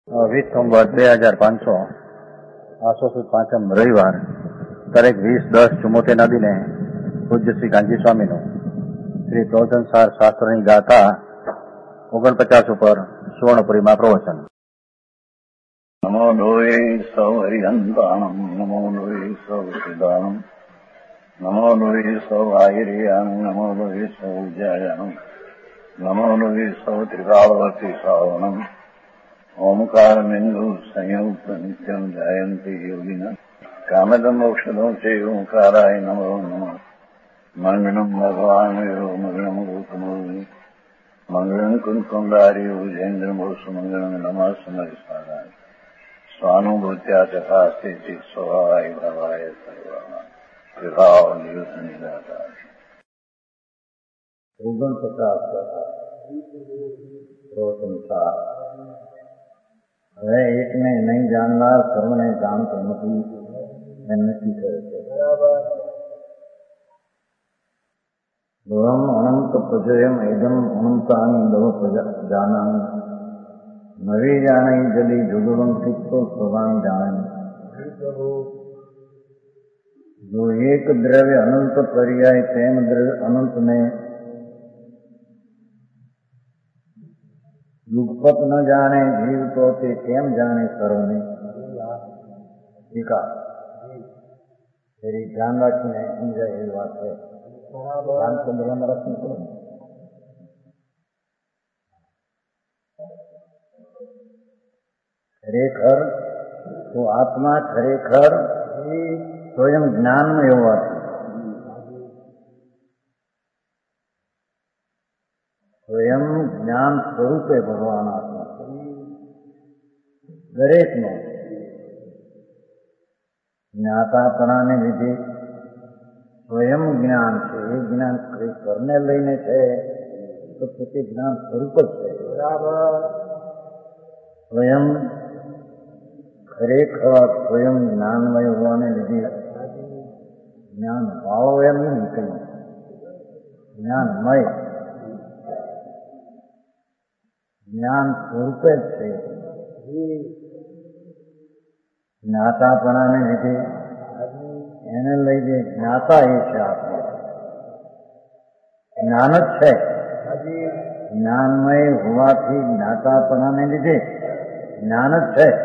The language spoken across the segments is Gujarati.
20 નવેમ્બર 2500 આસો સુદ પાંચમ રવિવાર તારીખ 20/10/74 દિને પૂજ્ય શ્રી ગાંધી સ્વામીનું શ્રી પ્રવચનસાર શાસ્ત્રની ગાથા 49 ઉપર સુવર્ણપુરીમાં પ્રવચન. નમો લોહે સૌ હરિહંતાણમ નમો લોહે સૌ સિદ્ધાણમ નમો લોહે સૌ આયર્યાણમ નમો લોહે સૌ જયાણમ નમો લોહે સૌ ત્રિકાળવતી શ્રાવણમ ઓમકાર બિંદુ સંયુક્ત નિત્યમ જયંતી યોગિના કામદમ મોક્ષદો છે ઓંકારાય નમો નમઃ મંગળમ ભગવાન મંગળમ ગોતમોની મંગળમ કુંકુંડારી ઉજેન્દ્ર મોક્ષ મંગળમ નમઃ સમરિસ્વાદાય સ્વાનુભૂત્યા તથાસ્તે ચિત સ્વભાવાય ભાવાય સર્વમાં વિભાવ નિયુત નિરાકાર 49 હવે એકને નહીં જાણનાર સર્વને જાણતો નથી એમ નક્કી કરે છે. ભવમ અનંત પ્રજયમ એદમ અનંતાની બહુ જાનાની નવી જાણી જલી જુગવમ તિક્તો સ્વભાન જાણી. જો એક દ્રવ્ય અનંત પર્યાય તેમ દ્રવ્ય અનંતને યુગપત ન જાણે જીવ તો તે કેમ જાણે સર્વને. ટીકા ફરી ધ્યાન રાખીને સમજાય એવી વાત છે. રામચંદ્રમાં રચન કરો. ખરેખર તો આત્મા ખરેખર સ્વયં જ્ઞાનમાં હોવાથી સ્વયં જ્ઞાન સ્વરૂપે ભગવાન આત્મા દરેકનો જ્ઞાતાપણાને લીધે સ્વયં જ્ઞાન છે. એ જ્ઞાન ખરેખરને લઈને છે તો પોતે જ્ઞાન સ્વરૂપ જ છે. સ્વયં ખરેખર સ્વયં જ્ઞાનમય હોવાને લીધે જ્ઞાન વાળો એમ નહીં કહ્યું, જ્ઞાનમય જ્ઞાન સ્વરૂપે જ છે. જ્ઞાતાપણાને લીધે એને લઈને જ્ઞાતા એ છે. આપણે જ્ઞાન જ છે. જ્ઞાનમય હોવાથી જ્ઞાતાપણાને લીધે જ્ઞાન જ છે.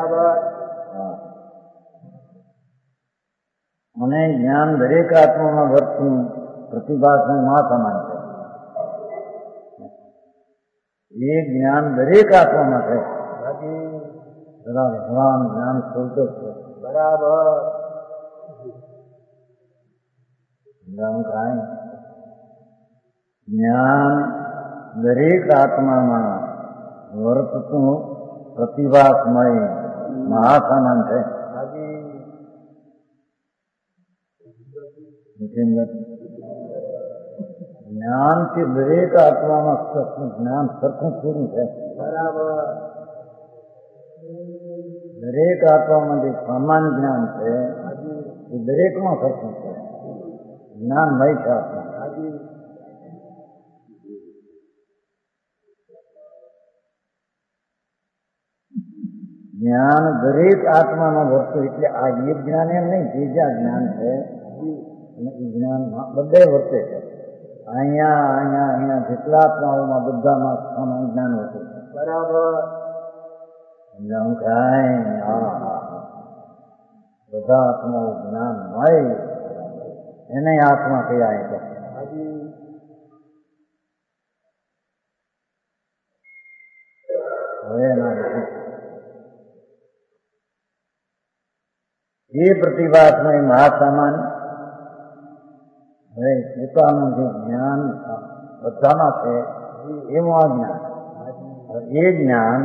અને જ્ઞાન દરેક આત્મામાં વર્તતું પ્રતિભાસને મા સમાન છે. એ જ્ઞાન દરેક આત્મામાં છે. ભગવાન જ્ઞાન સ્વરૂપ છે. બરાબર જ્ઞાન દરેક આત્મામાં વર્તતું પ્રતિભાસમય મહાસમાન છે. જ્ઞાનથી દરેક આત્મામાં જ્ઞાન સરખું પૂરું છે. બરાબર દરેક આત્મામાં જે સમાન જ્ઞાન છે એ દરેકમાં સરખું છે. જ્ઞાનમય છે આત્મા. જ્ઞાન દરેક આત્મામાં વર્તું એટલે આ એક જ્ઞાન એમ નહીં, જે જ્યાં જ્ઞાન છે એ જ્ઞાનમાં બધે વર્તે છે. અહીંયા જેટલા આત્માઓમાં બધામાં સમાન જ્ઞાન વર્તે છે. બરાબર બધા આત્માઓ જ્ઞાનમય એને આત્મા કહેવાય છે. હવે એના એ પ્રતિભાસમય મહાસામાન હવે પોતાનું જે જ્ઞાન બધામાં છે એનું આ જ્ઞાન. એ જ્ઞાન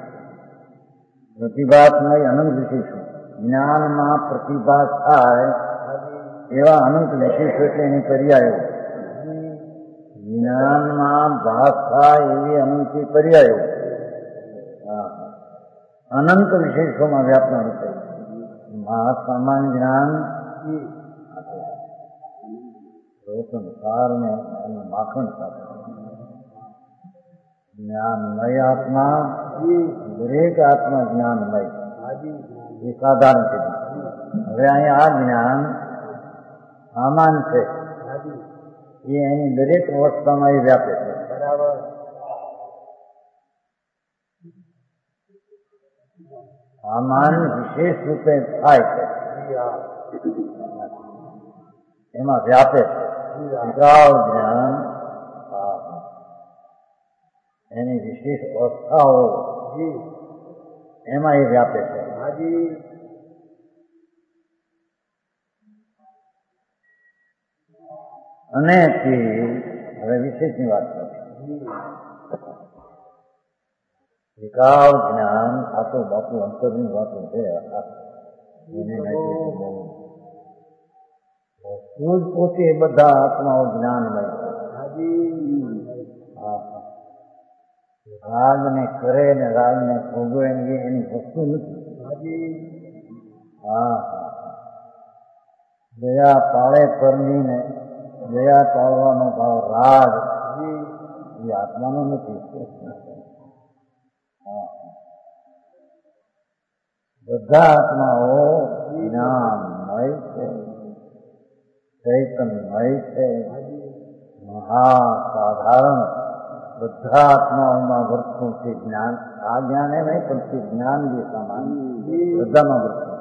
પ્રતિભાસમય અનંત વિશેષો જ્ઞાનમાં પ્રતિભાસ થાય એવા અનંત વિશેષો એટલે એની પર્યાયો. જ્ઞાનમાં ભાસ થાય એવી અનંત પર્યાયો અનંત વિશેષોમાં વ્યાપના રૂપે મહાસામાન જ્ઞાન સંસારને માખણ સાથે જ્ઞાનમય આત્મા દરેક આત્મા જ્ઞાનમય એ સાધારણ કીધું. હવે અહીંયા આ જ્ઞાન સામાન છે એ એની દરેક અવસ્થામાં એ વ્યાપે છે. સામાન વિશેષ રૂપે થાય છે એમાં વ્યાપે છે. જ્ઞાન એની વિશેષ અવસ્થાઓ એમાં એ વ્યાપે છે. અને હવે વિશેષની વાત કરું. વિકાવ જ્ઞાન આ તો બાપુ અંતરની વાતો છે. વસ્તુ જ પોતે બધા આત્માઓ જ્ઞાનમય છે. રાગને કરે ને રાગને ભોગવે એની વસ્તુ નથી. દયા પાળે પરની ને દયા પાળવાનો ભાવ રાગ એ આત્માનો નથી. બધા આત્માઓ જ્ઞાનમય છે, ચૈતન્યમય છે, મહાસાધારણ બધા આત્માઓમાં વર્તતું છે જ્ઞાન. આ જ્ઞાન એ નહીં પણ તે જ્ઞાન જે સામાન બધામાં વર્તતું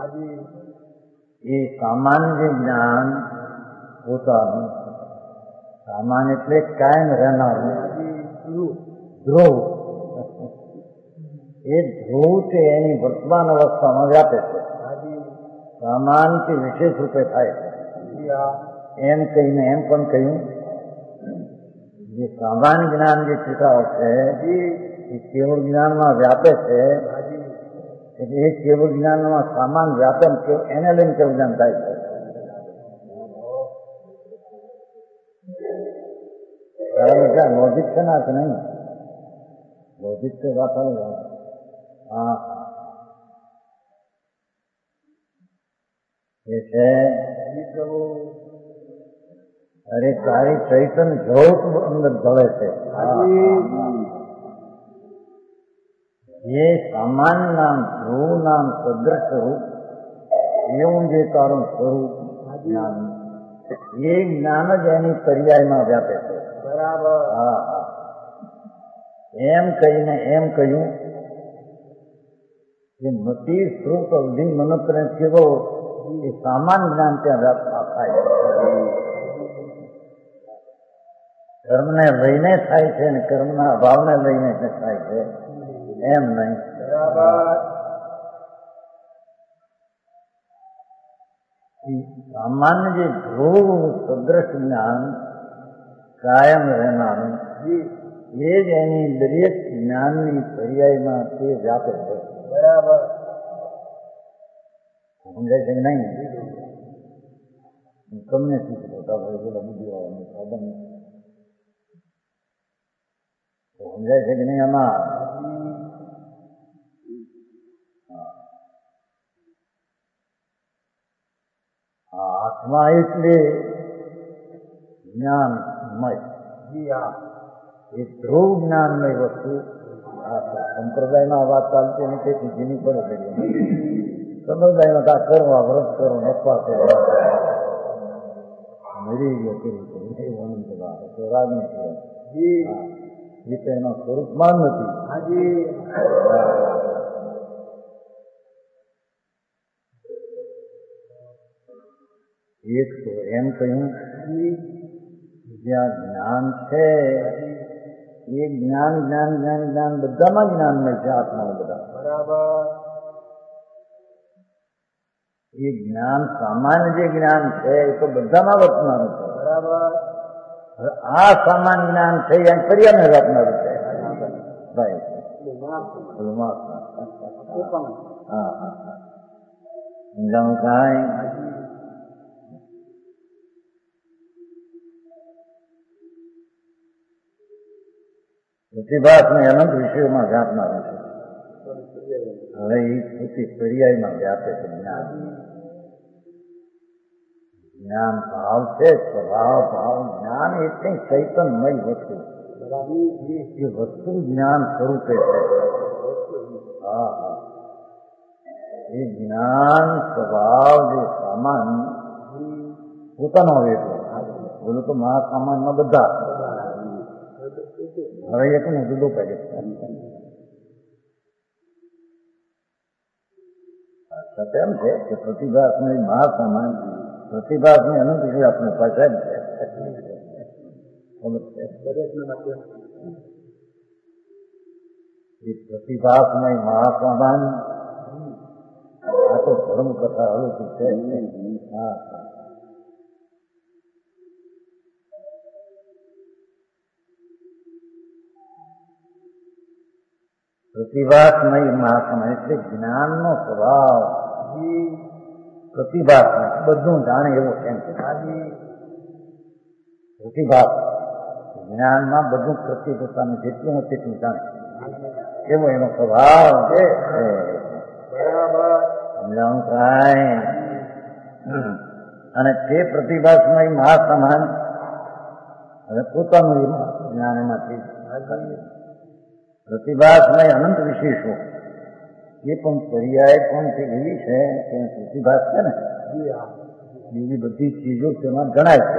એ સામાન્ય જ્ઞાન પોતાનું. સામાન એટલે કાયમ રહેનારું ધ્રુવ. એ ધ્રુવ છે એની વર્તમાન અવસ્થામાં વ્યાપે છે. સામાનથી વિશેષ રૂપે થાય છે એમ કહીને એમ પણ કહ્યું જે સામાન્ય જ્ઞાન જે ચિતાવ છે એ કેવળ જ્ઞાનમાં વ્યાપે છે. એટલે એ કેવળ જ્ઞાનમાં સામાન વ્યાપે એને લઈને કેવળ જ્ઞાન થાય છે. બધા લોજિક છે ના છે નહીં. લોજિક છે વાત આવે. એ છે અરે તારી ચૈતન જોત અંદર જળે છે. એ સામાન નામ ધ્રુવ નામ સદ્રશ રૂપ એવું જે તારું સ્વરૂપ જ્ઞાન એ જ્ઞાન જ એની પર્યાયમાં વ્યાપે છે. એમ કહીને એમ કહ્યું કે મતિ શ્રુત અવધિ મનોત્રય કેવો એ સામાન જ્ઞાન ત્યાં વ્યાપ થાય. કર્મને લઈને થાય છે ને કર્મના અભાવને લઈને થાય છે એમ નહીં. સામાન્ય જે ધ્રુવ સદ્રશ જ્ઞાન કાયમ રહેનારું એ જ એની દરેક જ્ઞાનની પર્યાયમાં તે વ્યાપે છે. સમજાય છે નહીં? તમને શું ખબર બોલા બુદ્ધિ વાળાનું સાધન સમજાય છે કે નહીં? આમાં આત્મા એટલે જ્ઞાનમય. એ ધ્રુવ જ્ઞાનમય વસ્તુ સંપ્રદાયમાં વાત ચાલતી નથી તેથી જીની પડે છે. સંપ્રદાયમાં કા કરવા વ્રત કરો નફા કરો મરી ગયો કરી રાગની રીતે એનો સ્વરૂપમાં નથી. એક તો એમ કહ્યું જ્યાં જ્ઞાન છે એ જ્ઞાન જ્ઞાન જ્ઞાન જ્ઞાન બધામાં જ્ઞાનમય છે. આત્માઓ બધા એ જ્ઞાન સામાન્ય જે જ્ઞાન છે એ તો બધામાં વર્તનારું છે. આ સામાન્ય જ્ઞાન છે એ પર્યાયને રાખનારું છે. સમજાવું કાંઈ? પ્રતિભાસ ને અનંત વિષયોમાં વ્યાપનારું છે. હવે એ પોતી પર્યાયમાં વ્યાપે છે. જ્ઞાન જ્ઞાન ભાવ છે. સ્વભાવ ભાવ જ્ઞાન એટલે ચૈતન્યમય વસ્તુ. એ વસ્તુ જ્ઞાન સ્વરૂપે છે. એ જ્ઞાન સ્વભાવ જે સામાન પોતાનો વેઠો બોલું તો મહાસામાનમાં બધા હવે એકનું જુદું પેકેટ એમ છે કે પ્રતિભાસને મહાસામાન પ્રતિભાસને અનંત વિશે આપણે પાસે છે પ્રતિભાસમય મહાસામાન આ તો ધર્મ કથા હળું છે. હા પ્રતિભાસમય મહાસમય એટલે જ્ઞાનનો સ્વભાવ પ્રતિભાસમય બધું જાણે એવો એમ છે. પ્રતિભાસ જ્ઞાનમાં બધું પ્રતિભાસાનું જેટલું તેટલું જાણે એવો એનો સ્વભાવ છે. સમજાવું કાંઈ અને તે પ્રતિભાસમય મહાસમાન હવે પોતાનું જ્ઞાન એમાંથી પ્રતિભાસમય અનંત વિશેષો એ પણ પર્યાય પણ તે એવી છે કે પ્રતિભાસ છે ને એવી બધી ચીજો તેમાં ગણાય છે.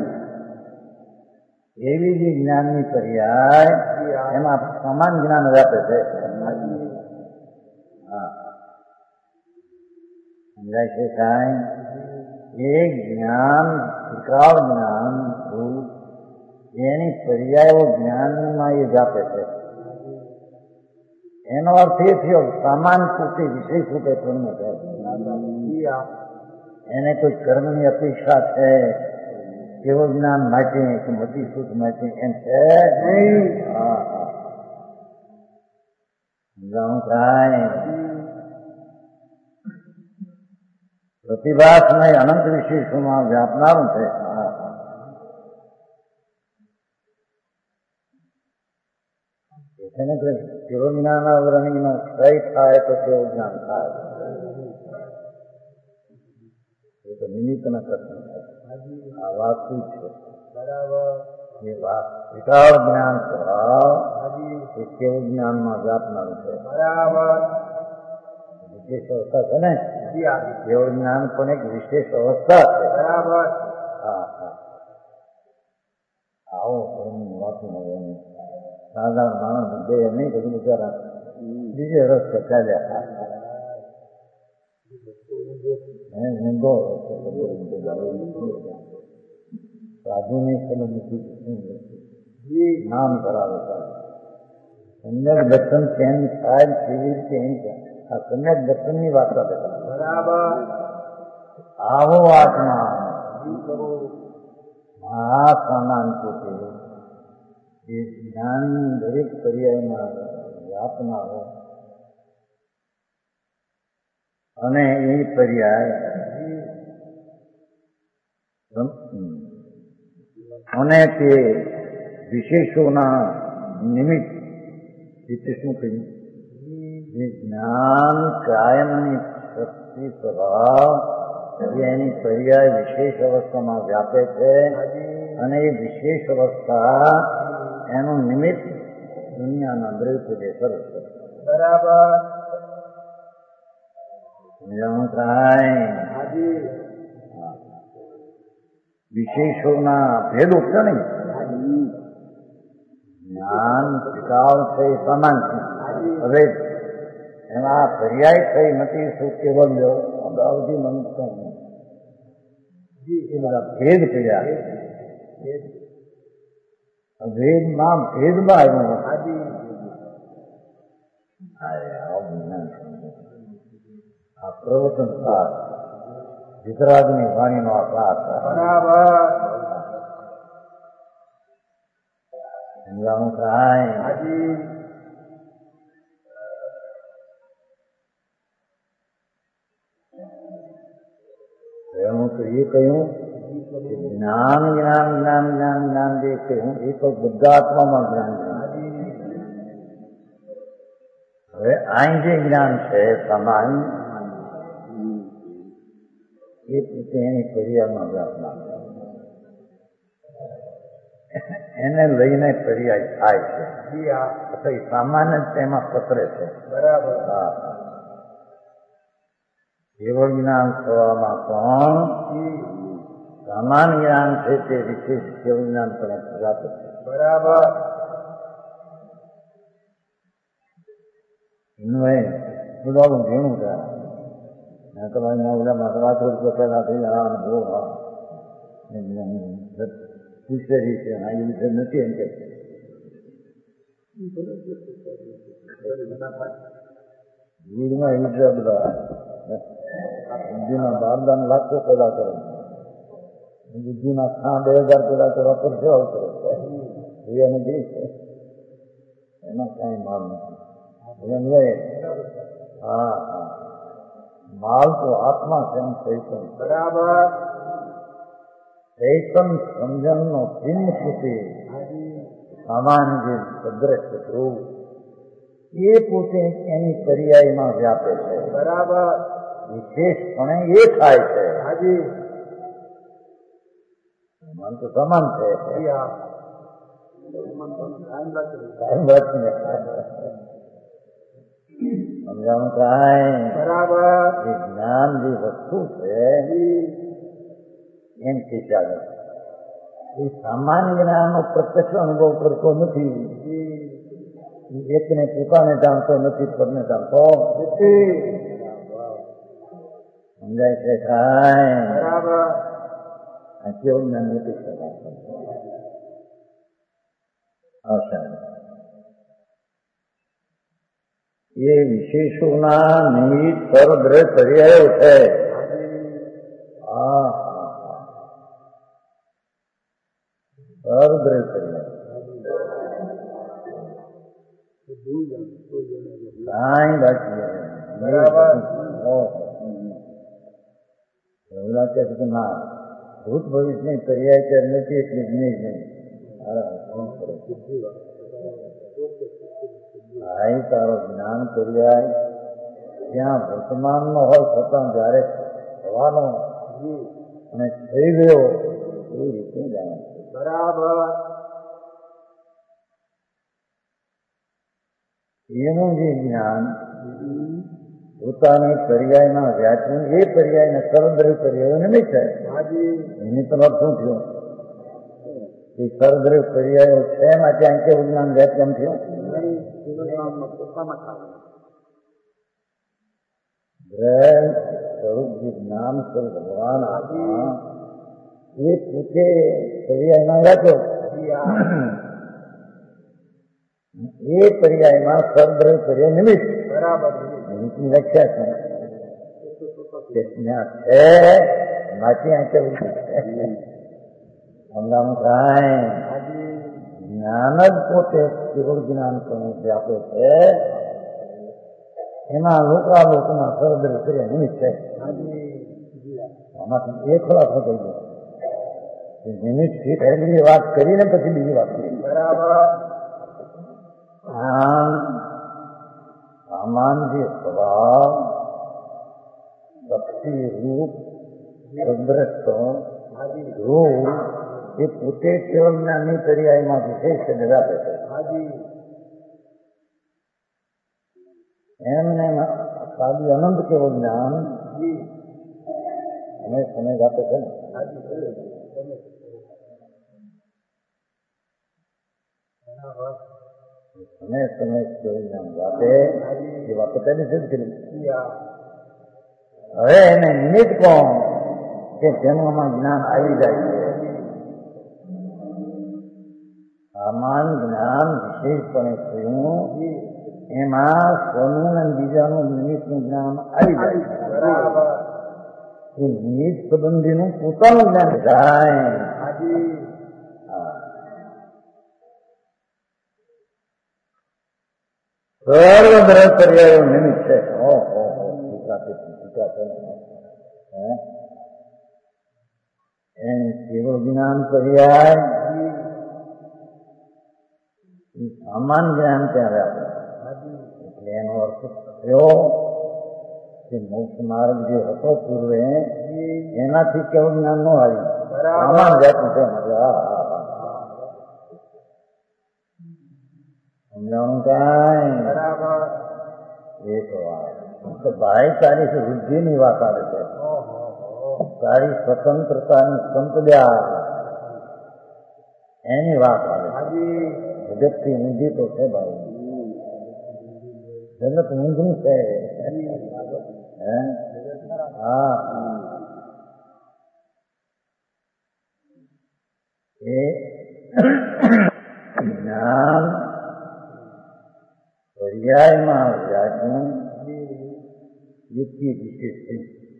એવી જે જ્ઞાનની પર્યાય એમાં સમાન જ્ઞાન વ્યાપે છે. હા સમજાય છે કાંઈ એ જ્ઞાન વિકાળ જ્ઞાન એની પર્યાયો જ્ઞાનમાં એ વ્યાપે છે. એનો અર્થ એ થયો સામાન પૂરતી વિશેષ રૂપે પૂર્ણ થાય. એને કોઈ કર્મની અપેક્ષા છે કેવું જ્ઞાન માટે કે મોટી સુખ માટે એમ છે નહીં. સમજાવું કાંઈ પ્રતિભાસમય અનંત વિશેષોમાં વ્યાપનારું છે. એને કેવો જ્ઞાન આવરણીનો ક્ષય થાય તો કેવું જ્ઞાન થાય એ તો નિમિત્તના પ્રશ્ન છે. આ વાત શું છે બરાબર એ વાત વિકાળ જ્ઞાન સ્વભાવ એ કેવું જ્ઞાનમાં વ્યાપનારું છે. બરાબર વિશેષ અવસ્થા છે ને કેવું જ્ઞાન પણ એક વિશેષ અવસ્થા છે. બરાબર હા હા આવો વાતું સાધારણ માણસ બે નહીં બધું બિચારા બીજે રસ્તે ચાલ્યા સાધુની નામ કરાવે સમ્યક દર્શન કેમ થાય કેવી રીતે એમ આ સમ્યક દર્શનની વાત કરે બરાબર. આવો આત્મા મહાસામાન પોતે એ જ્ઞાનની દરેક પર્યાયમાં વ્યાપનારો અને એ પર્યાય અને તે વિશેષોના નિમિત્ત રીતે શું કહ્યું જે જ્ઞાન કાયમની શક્તિ સ્વભાવ એની પર્યાય વિશેષ અવસ્થામાં વ્યાપે છે અને એ વિશેષ અવસ્થા એનું નિમિત્ત દુનિયાના દ્રવ્ય જે કરે છે. બરાબર સમજાણું કાંઈ વિશેષોના ભેદ ઉપજો નહીં. જ્ઞાન વિકાળ છે એ સમાન છે. હવે એમાં પર્યાય થઈ નથી શું કેવલ્ય અગાઉથી મનુષ્ય એ બધા ભેદ કર્યા. ભેદમાં ભેદમાં આ પ્રવચન સાર વિતરાગની વાણીનો આ સાર બરાબર સમજાવું કાંઈ હું તો એ કહ્યું જ્ઞાન જ્ઞાન જ્ઞાન જ્ઞાન જ્ઞાન જે કહ્યું એ તો બધા આત્મામાં જ્ઞાન. હવે અહીં જે જ્ઞાન છે સમાન એ એની પર્યાયમાં વ્યાપના એને લઈને પર્યાય થાય છે. એટલે સામાન્ય તેમાં પતરે છે. બરાબર હા કેવળ જ્ઞાન થવામાં પણ સમાન જ્ઞાન છે તે વિશેષ કેવળ જ્ઞાન પણ પ્રાપ્ત છે. બરાબર. બધું ઘણું થાય તમારે ઓલામાં વાત પેલા થઈ હા બહુ હા પૂછેલી છે આ વિશે નથી એમ કે ભીડમાં વિશે બધા બુદ્ધિના બારદાન લાખો પેદા કરે બુદ્ધિના 2000 પેદા કરવા પર શું આવશે નથી એમાં કઈ માલ નથી. હા હા માલ તો આત્મા છે ચૈતન. બરાબર. ચૈતન સમજણનો ચિહ્ન પોતે સામાન જે સદ્રશ ધ્રુવ એ પોતે એની પર્યાયમાં વ્યાપે છે. બરાબર. વિશેષપણે એ થાય છે. હાજી મન તો સમાન છે. સમજાવું કાંઈ. બરાબર. એ જ્ઞાન જે વસ્તુ છે એમથી ચાલે એ સામાન્ય જ્ઞાનનો પ્રત્યક્ષ અનુભવ કરતો નથી. એકને પોતાને જાણતો નથી, પદને જાણતો નથી. સમજાય છે કાંઈ. બરાબર. આ કેવું જ્ઞાન નથી શકાય. એ વિશેષોના નિમિત્ત સર્વદ્રહ પર્યાયો છે. હા સર્વદ્રહ પર્યાય કાંઈ બાકી એવડા કે ના ભૂત ભવિષ્યની પર્યાય કે નથી એટલી જ નહીં. ભાઈ તારો જ્ઞાન પર્યાય ત્યાં વર્તમાનનો હોય છતાં જયારે થવાનો અને થઈ ગયો એ રીતે જાણે. બરાબર. એનું જે જ્ઞાન પોતાની પર્યાયમાં વ્યાખ્યું એ પર્યાયને સર્વદ્રહ પર્યાયો નિમિત્ત છે. એની તો અર્થ શું થયો એ સર્વદ્રહ પર્યાયો છે એમાં ત્યાં કેવું જ્ઞાન વ્યાખ્યાન થયું. સ્વરૂપ જે જ્ઞાન સ્વરૂપ ભગવાન આત્મા એ પોતે પર્યાયમાં વ્યાખ્યો એ પર્યાયમાં સર્વદ્રહ પર્યાય નિમિત્ત. બરાબર. નિમિત્તની વ્યાખ્યા છે ત્યાં છે બાકી આ કેવું છે સમજાવું કાંઈ. જ્ઞાન જ પોતે કેવળ જ્ઞાન પણ વ્યાપે છે. એમાં લોકાલોકના સર્વદ્રહ પર્યાય નિમિત્ત છે. આમાંથી એ ખોલાસો થઈ ગયો. નિમિત્તથી પહેલી વાત કરીને પછી બીજી વાત કરી. બરાબર. સામાન જે સ્વભાવ શક્તિ રૂપ સદ્રષ્ટ રૂપ એ પોતે કેવળ જ્ઞાનની પર્યાયમાં વિશેષ ધરાવે છે. એમને સાદું અનંત કેવળ જ્ઞાન અમે સમય આપે છે ને. સમય કેવું જ્ઞાન આપે એ વાત પહેલી સિદ્ધ કરી. હવે એને નિમિત્ત કોણ કે જન્મમાં જ્ઞાન આવી જાય છે. સામાન જ્ઞાન વિશેષપણે થયું એમાં સ્વનું અને બીજાનું નિમિત્તનું જ્ઞાન આવી જાય છે. એ નિમિત્ત સંબંધીનું પોતાનું જ્ઞાન થાય. સર્વદ્રહ પર્યાયો નિમિત્ત છે. એની કેવળ જ્ઞાન પર્યાય સામાન જ્ઞાન ત્યાં આવે. એટલે એનો અર્થ થયો કે મોક્ષ માર્ગ જે હતો પૂર્વે એનાથી કેવું જ્ઞાન ન આવ્યું. સામાન જાતું છે. સમજાવું કાંઈ. એક વાર તો ભાઈ તારી વૃદ્ધિની વાત આવે છે, તારી સ્વતંત્રતાની સંપદા એની વાત આવે છે. જગતથી ઊંધી તો છે ભાઈ, જગત ઊંધું છે. હા, એ જ્ઞાન પર્યાયમાં વ્યાખ્યાન યુક્તિ વિશેષ છે.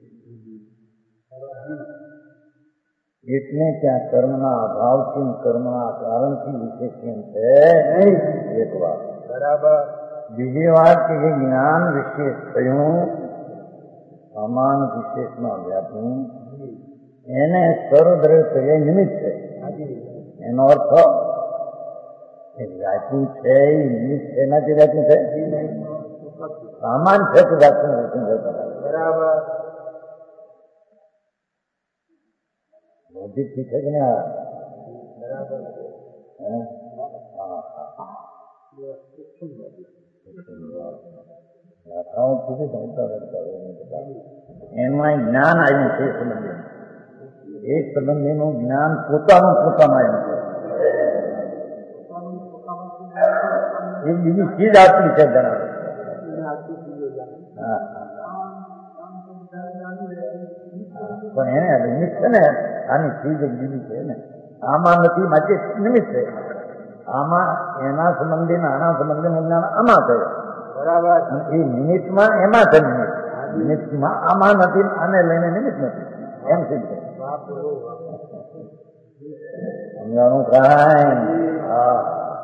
એટલે ત્યાં કર્મના અભાવથી કર્મના કારણથી વિશેષણ છે નહીં. એક વાત બરાબર. બીજી વાત કે જે જ્ઞાન વિશેષ થયું સમાન વિશેષમાં વ્યાપ્યું એને સર્વદ્રવ્ય એ નિમિત્ત છે. એનો અર્થ વ્યાપ્યું છે એ નિમિત્ત છે, એનાથી વ્યાપ્યું છે સામાન છે તો વ્યાપ્યું બરાબર. લોજિક થી છે કે નહીં? બરાબર. એમાં જ્ઞાન આવ્યું છે સંબંધી, એ સંબંધીનું જ્ઞાન પોતાનું આવ્યું છે. એ બીજી ચીજ આપતી છે જણાવે. પણ એને નિમિત્ત છે ને, આની ચીજ બીજી છે ને, આમાં નથી માટે નિમિત્ત છે. આમાં એના સંબંધીના આના સંબંધીનું જ્ઞાન આમાં થયું બરાબર. એ નિમિત્તમાં એમાં છે નિમિત્ત, નિમિત્તમાં આમાં નથી, આને લઈને નિમિત્ત નથી, એમ સિદ્ધ છે. સમજાણું કાંઈ? હા,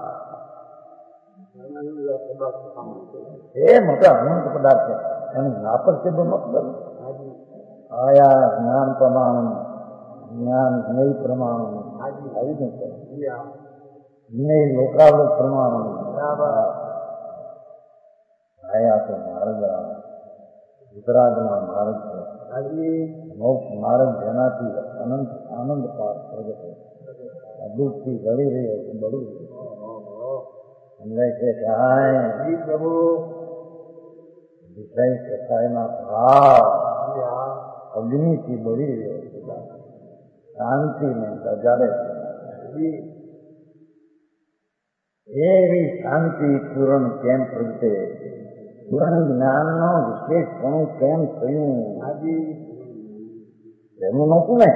એ મોટા અનંત પદાર્થ છે. એનું નાપર છે મતલબ આયા જ્ઞાન પ્રમાણ, જ્ઞાન જ્ઞેય પ્રમાણ આવી ગયું છે. જ્ઞેય લોકાલોક પ્રમાણ આયા તો માર્ગ, વિતરાગના માર્ગ છે. મોક્ષ માર્ગ જેનાથી અનંત આનંદ પાઠ પ્રગટે દુઃખથી ગળી રહ્યો છે, બળી રહ્યો સમજાય છે. કાંઈ પ્રભુ વિષય કસાયના ભાવ અગ્નિથી બળી રહ્યો છે, શાંતિને સજાડે છે. એવી શાંતિ પૂરણ કેમ પ્રગટે, પૂરણ જ્ઞાનનો વિશેષપણું કેમ થયું? એનું નહોતું ને,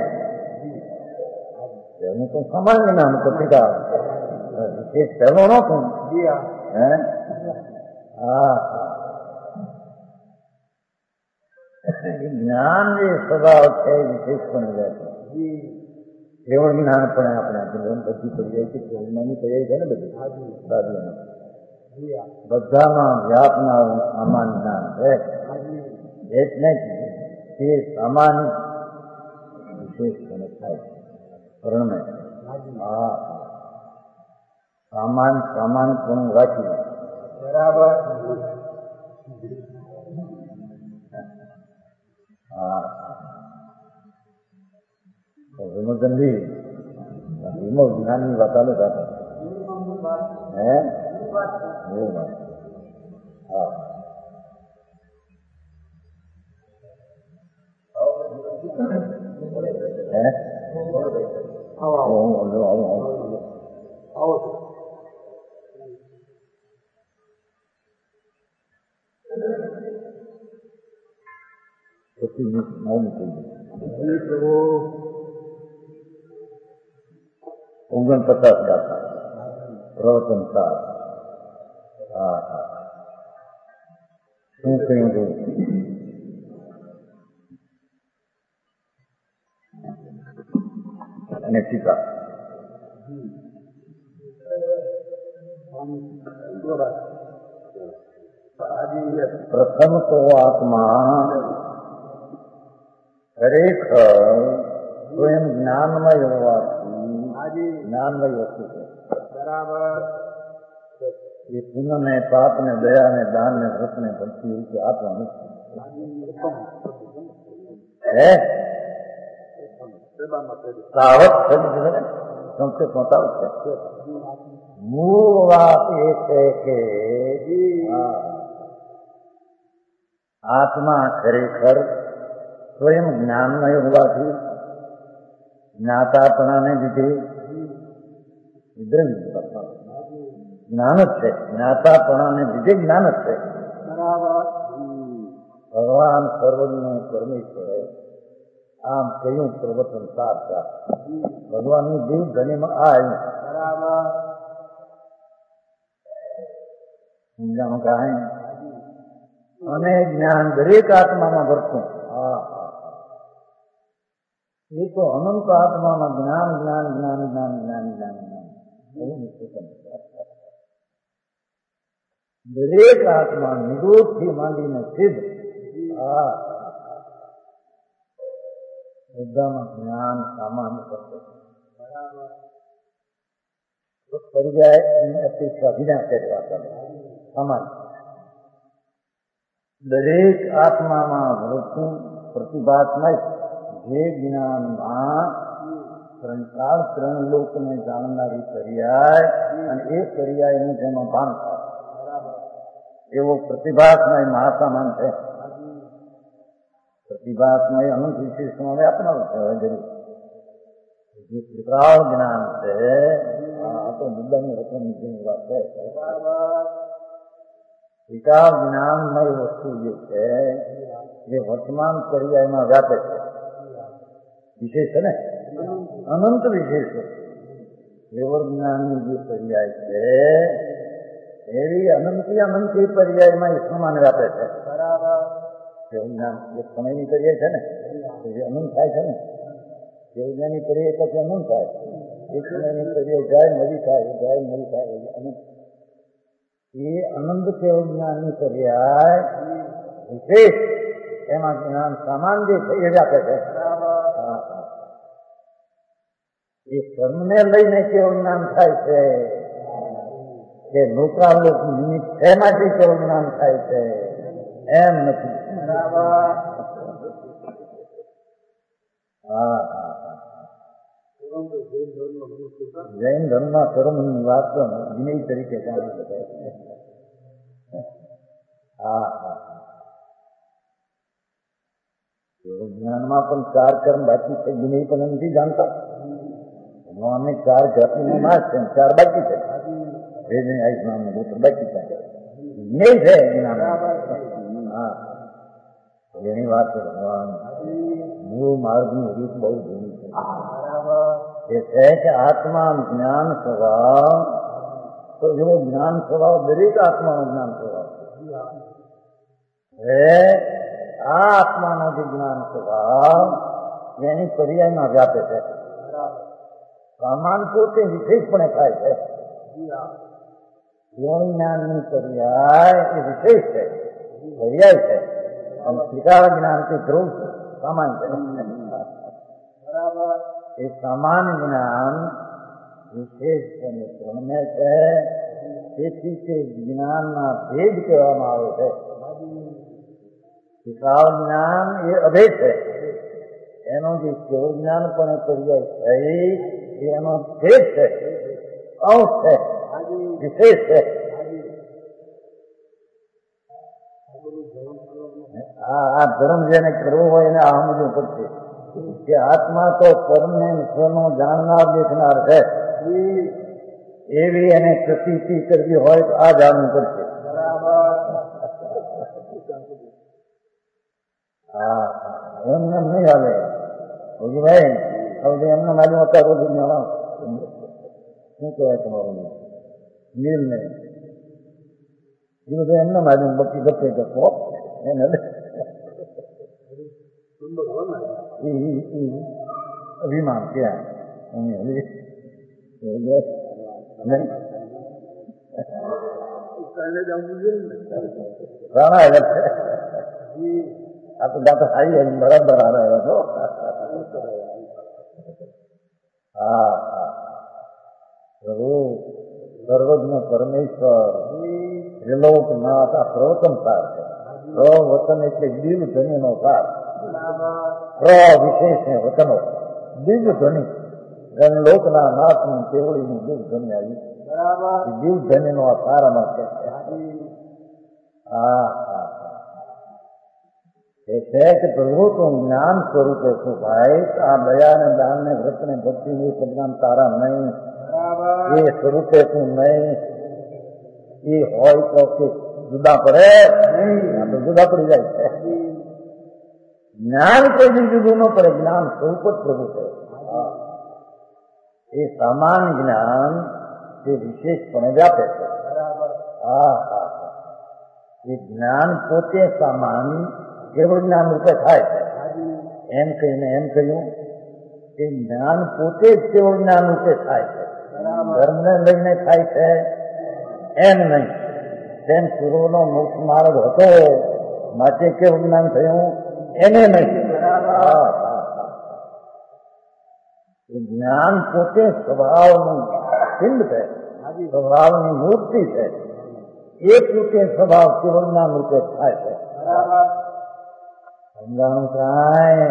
એનું તો સમાન જ્ઞાન તો પિતા વિશેષ પહેલો નહોતું. હે હા, જ્ઞાન જે સ્વભાવ છે વિશેષ પણ રહે છે. કેવળ જ્ઞાન પણ આપણે બધી પડી જાય છે, કેવળ જ્ઞાની પડી જાય છે ને બધી સાધુઓને બધામાં વ્યાપનારું સામાન જ્ઞાન છે. એટલે તે સામાન વિશેષ પણ થાય પ્રણમે. હા, સામાન પણ રાખી બરાબર. હા, વિમોચનજી વિમો જ્ઞાનની વાત ચાલે સાથે હે એવું વાત. હા, હે ઓગણ 50 દાતા પ્રવચન સાર. હા હા, શું કહ્યું હતું? અને ટીકા પ્રથમ તો આત્મા ખરેખર સ્વયં જ્ઞાનમય હોવાથી જ્ઞાનમય વસ્તુ છે બરાબર. એ પુણ્યને પાપને દયાને દાનને વ્રતને ભક્તિ રીતે આત્મા નથી. હે સાવત સંસ્કૃતમાં સાવત છે. મૂળ વાત એ છે કે આત્મા ખરેખર સ્વયં જ્ઞાનમય હોવાથી જ્ઞાતાપણાને લીધે જ્ઞાન જ છે. જ્ઞાતાપણાને લીધે જ્ઞાન જ છે. ભગવાન સર્વજ્ઞ પરમેશ્વરે આમ કહ્યું પ્રવચન સાચા ભગવાનની જીવ ધનીમાં આવ્યું સમજાણું કાંઈ અને જ્ઞાન દરેક આત્મામાં વર્તું. એ તો અનંત આત્મામાં જ્ઞાન જ્ઞાન જ્ઞાન જ્ઞાન જ્ઞાન જ્ઞાન જ્ઞાન દરેક આત્મા નિરોધથી માંડીને સિદ્ધ બધામાં જ્ઞાન સામાન્ય કરશે. પર્યાયની અપેક્ષા વિના કરવા સામાન્ય દરેક આત્મામાં વૃત્તિ પ્રતિભાત્મય જે જ્ઞાનમાં ત્રણ ત્રણ લોકને જાણનારી પર્યાય અને એ પર્યાયનું જેમાં ભાન થાય એવો પ્રતિભાત્મય મહાસામાન છે. પ્રતિભાત્મય અનંત વિશેષણ વ્યાપનાર છે. જરૂર જે ત્રિકાળ જ્ઞાન છે આ તો મુદ્દાની રકમની જેની વાત છે. ત્રિકાળ જ્ઞાનમય વસ્તુ જે છે એ વર્તમાન પર્યાયમાં વ્યાપે છે. વિશેષ છે ને અનંત વિશેષ કેવળ જ્ઞાનની જે પર્યાય છે એવી અનંતી અનંતી પર્યાયમાં એ સમાન વ્યાપે છે. કેવું જ્ઞાન એક સમયની પર્યાય છે ને એ અનંત થાય છે ને. કેવું જ્ઞાનની પર્યાય પછી અનંત થાય. એક સમયની પર્યાય જાય નવી થાય જાય નવી થાય અનંત. એ અનંત કેવું જ્ઞાનની પર્યાય વિશેષ એમાં જ્ઞાન સામાન જે છે એ વ્યાપે છે. એ કર્મને લઈને કેવું જ્ઞાન થાય છે કે લોકાલોક નિમિત્ત એમાંથી કેવું જ્ઞાન થાય છે એમ નથી. જૈન ધર્મમાં કર્મની વાત તો વિનય તરીકે જાણી શકાય છે. જ્ઞાનમાં પણ ચાર કર્મ બાકી છે. વિનય પણ નથી જાણતા. ભગવાનને ચાર જાતિનો નાશ છે ચાર બાકી છે. વેદની આયુષ નામનું ગોત્ર બાકી છે. વિનય છે જ્ઞાન. એની વાત છે ભગવાન મૂળ માર્ગની રીત બહુ જૂની છે. એ છે કે આત્મા જ્ઞાન સ્વભાવ તો એવો જ્ઞાન સ્વભાવ દરેક આત્માનો જ્ઞાન સ્વભાવ છે. આ આત્માનો જે જ્ઞાન સ્વભાવ એની પર્યાયમાં વ્યાપે છે. સામાન પોતે વિશેષપણે થાય છે. જ્ઞાનની પર્યાય એ વિશેષ છે પર્યાય છે અને ત્રિકાળ જ્ઞાન તે ધ્રુવ છે સામાન છે. એ સમાન જ્ઞાન વિશેષ અને પ્રણમે છે. તેથી તે જ્ઞાનના ભેદ કહેવામાં આવે છે. ત્રિકાળ જ્ઞાન એ અભેદ છે. એનો જે કેવ જ્ઞાન પણ પર્યાય છે એનો ભેદ છે અંશ છે વિશેષ છે. આ ધર્મ જેને કરવો હોય એને આ સમજવું પડશે કે આત્મા તો કર્મને સ્વનો જાણનાર દેખનાર છે. એવી એને પ્રતીતિ કરવી હોય તો આ જાણવું પડશે. એમને નહીં હાલે ભાઈ હવે એમને મારી અત્યારે રોજ જણાવો શું કહેવાય તમારું નીલ ને એ બધું એમને મારી બધી ગપે ગપો એને અભિમાન ક્યાં રાણા આ તો દાંત સારી બરાબર આ રહ્યો હતો. પ્રભુ સર્વજ્ઞ પરમેશ્વર ત્રિલોકનાથ આ સર્વોત્તમ સાર છે. વતન એટલે દિવ ધ્વનિનો સાર. વિશેષ છે વતનો દિવ ધ્વનિ લોકના નાથની કેવળીની દિવ ધ્વનિ આવી. દિવ ધ્વનિનો આ સારામાં છે. એ છે કે પ્રભુ તું જ્ઞાન સ્વરૂપે છું ભાઈ. આ દયા ને દાન ને વ્રત ને ભક્તિ ને સદનામ તારા નહીં, એ સ્વરૂપે તું નહીં. એ હોય તો કે જુદા પડે નહીં, તો જુદા પડી જાય છે. જ્ઞાન કોઈ જુદું ન પડે, જ્ઞાન સ્વરૂપ જ પ્રભુ છે. એ સામાન્ય જ્ઞાન તે વિશેષપણે વ્યાપે છે. હા હા, એ જ્ઞાન પોતે સામાન્ય કેવળ જ્ઞાન રૂપે થાય છે. એમ કહીને એમ કહ્યું કે જ્ઞાન પોતે જ કેવળ જ્ઞાન રૂપે થાય છે. ધર્મને લઈને થાય છે એમ નહીં. તેમ પૂર્વનો મોક્ષ માર્ગ હતો માટે કેવું જ્ઞાન થયું એને નહીં. એ જ્ઞાન પોતે સ્વભાવનું પિંડ છે, સ્વભાવની મૂર્તિ છે. એ પોતે સ્વભાવ કેવળ જ્ઞાન રૂપે થાય છે. સમજાણું કાંઈ?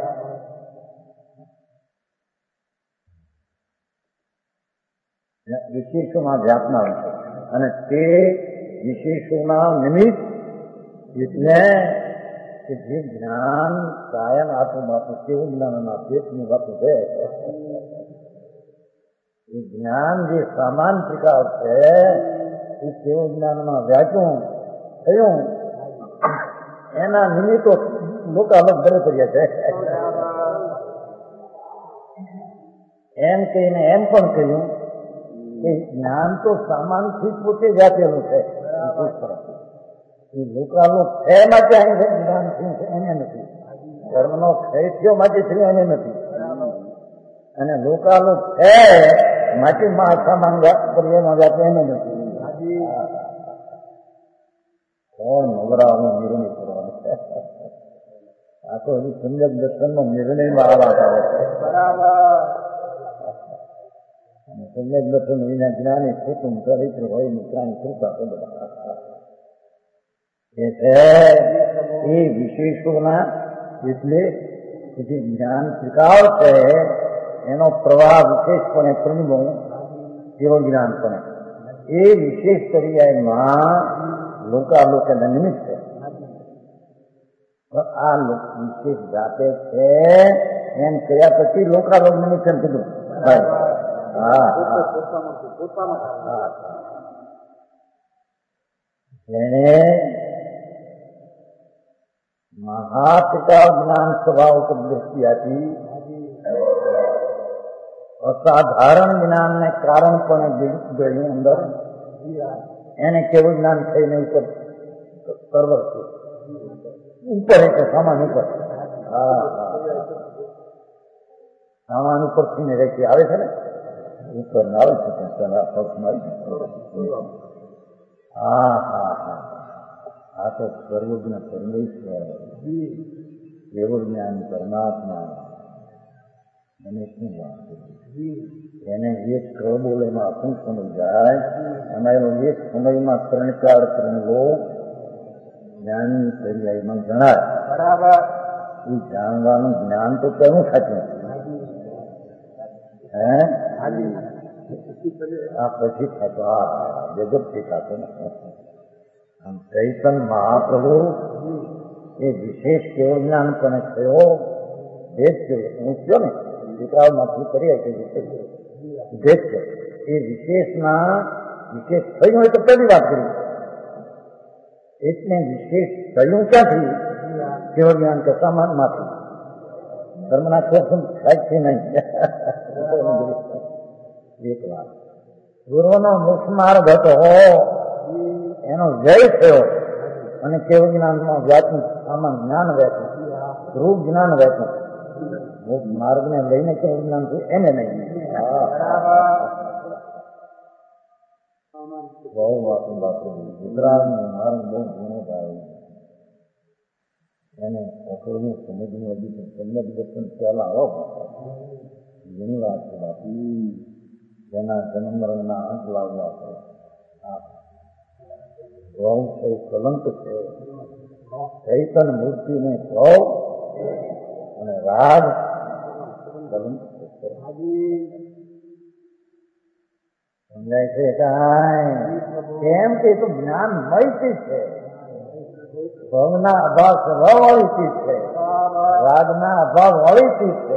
વિશેષોમાં વ્યાપનાર છે અને તે વિશેષોના નિમિત્ત એટલે કે જે જ્ઞાન કાયમ આત્માતું કેવું જ્ઞાનના પેટની વાત છે. એ જ્ઞાન જે સામાન પ્રકાર છે એ કેવું જ્ઞાનમાં વ્યાખ્યું થયું એના નિમિત્તો લોકાલોક ભરે પડ્યા છે. એમ કહીને એમ પણ કહ્યું કે જ્ઞાન તો સામાનથી પોતે જ આપેલું છે. એ લોકાલોક છે માટે જ્ઞાન થયું છે એને નથી, ધર્મનો ક્ષય થયો માટે થયું એને નથી, અને લોકાલોક છે માટે સામાન પર્યાયમાં વ્યાપે એને નથી. કોણ નવરાનું નિર્ણય કરવાનો છે? આ તો હજી સમ્યક દર્શનનો નિર્ણયમાં આ વાત આવે છે. સમ્યક દર્શન વિના જ્ઞાની કુટુંબ ચરિત્ર હોય મિત્રાની કૃપા એ છે. એ વિશેષોના એટલે જે જ્ઞાન સ્વીકાર છે એનો પ્રવાહ વિશેષપણે પ્રણવું કેવો જ્ઞાનપણે એ વિશેષ પર્યાયમાં લોકાલોકના નિમિત્ત છે. આ વિશેષ જાતે છે એમ કહ્યા પછી લોકાલોક નિમિત્ત એમ કીધું ભાઈ. જેને મહાપિતા જ્ઞાન સ્વભાવ પર દ્રષ્ટિ આપી અસાધારણ જ્ઞાનને કારણ પણ ગયું અંદર એને કેવું જ્ઞાન થઈને ઉપર કરવર છે ઉપર એટલે સામાન ઉપર. સામાન ઉપર થઈને રેખી આવે છે ને ઉપર આવે છે. આ તો સર્વજ્ઞ પરમેશ્વર કેવળ જ્ઞાન પરમાત્મા એને શું વાત એને એક ક્ર બોલેમાં શું સમજ જાય અને એનો એક સમયમાં 3-4 લોક જ્ઞાનની પર્યાયમાં જણાય. બરાબર. એ જાણવાનું જ્ઞાન તો કેવું થતું હે આ પછી થતો આ જગત થતો ને. આમ ચૈતન મહાપ્રભુ એ વિશેષ કેવું જ્ઞાન પણ થયો ભેદ છે. હું કયો ને દીકરાઓમાંથી કરી ભેદ છે. એ વિશેષના વિશેષ થયું હોય તો પહેલી વાત કરી એટલે વિશેષ થયું ક્યાંથી કેવું જ્ઞાન કે સામાનમાંથી ધર્મના શોષણ થાય છે નહીં. એક વાત ગુરુનો મુખ માર્ગ હતો એનો જય થયો અને કેવું જ્ઞાનમાં વ્યાપનું સામાન જ્ઞાન વ્યાપનું રૂપ જ્ઞાન વ્યાપનું મુખ માર્ગ ને લઈને કેવું જ્ઞાન થયું એને નહીં. બહુ વાતું બાપુ ગુજરાતનો માર્ગ બહુ ઘણો થાય એને પકડવું સમજવું હજી સમ્યક દર્શન પહેલા આવો ઘણી વાત છે બાપુ. જેના જન્મ મરણના અંત લાવવા છે ગૌ છે કલંક છે ચૈતન મૂર્તિને ગૌ અને રાગ કલંક છે. સમજાય છે કાંઈ? કેમ કે તો જ્ઞાન મય છે ભવના અભાવ સ્વભાવ વાળી ચીજ છે, રાગના અભાવ વાળી ચીજ છે.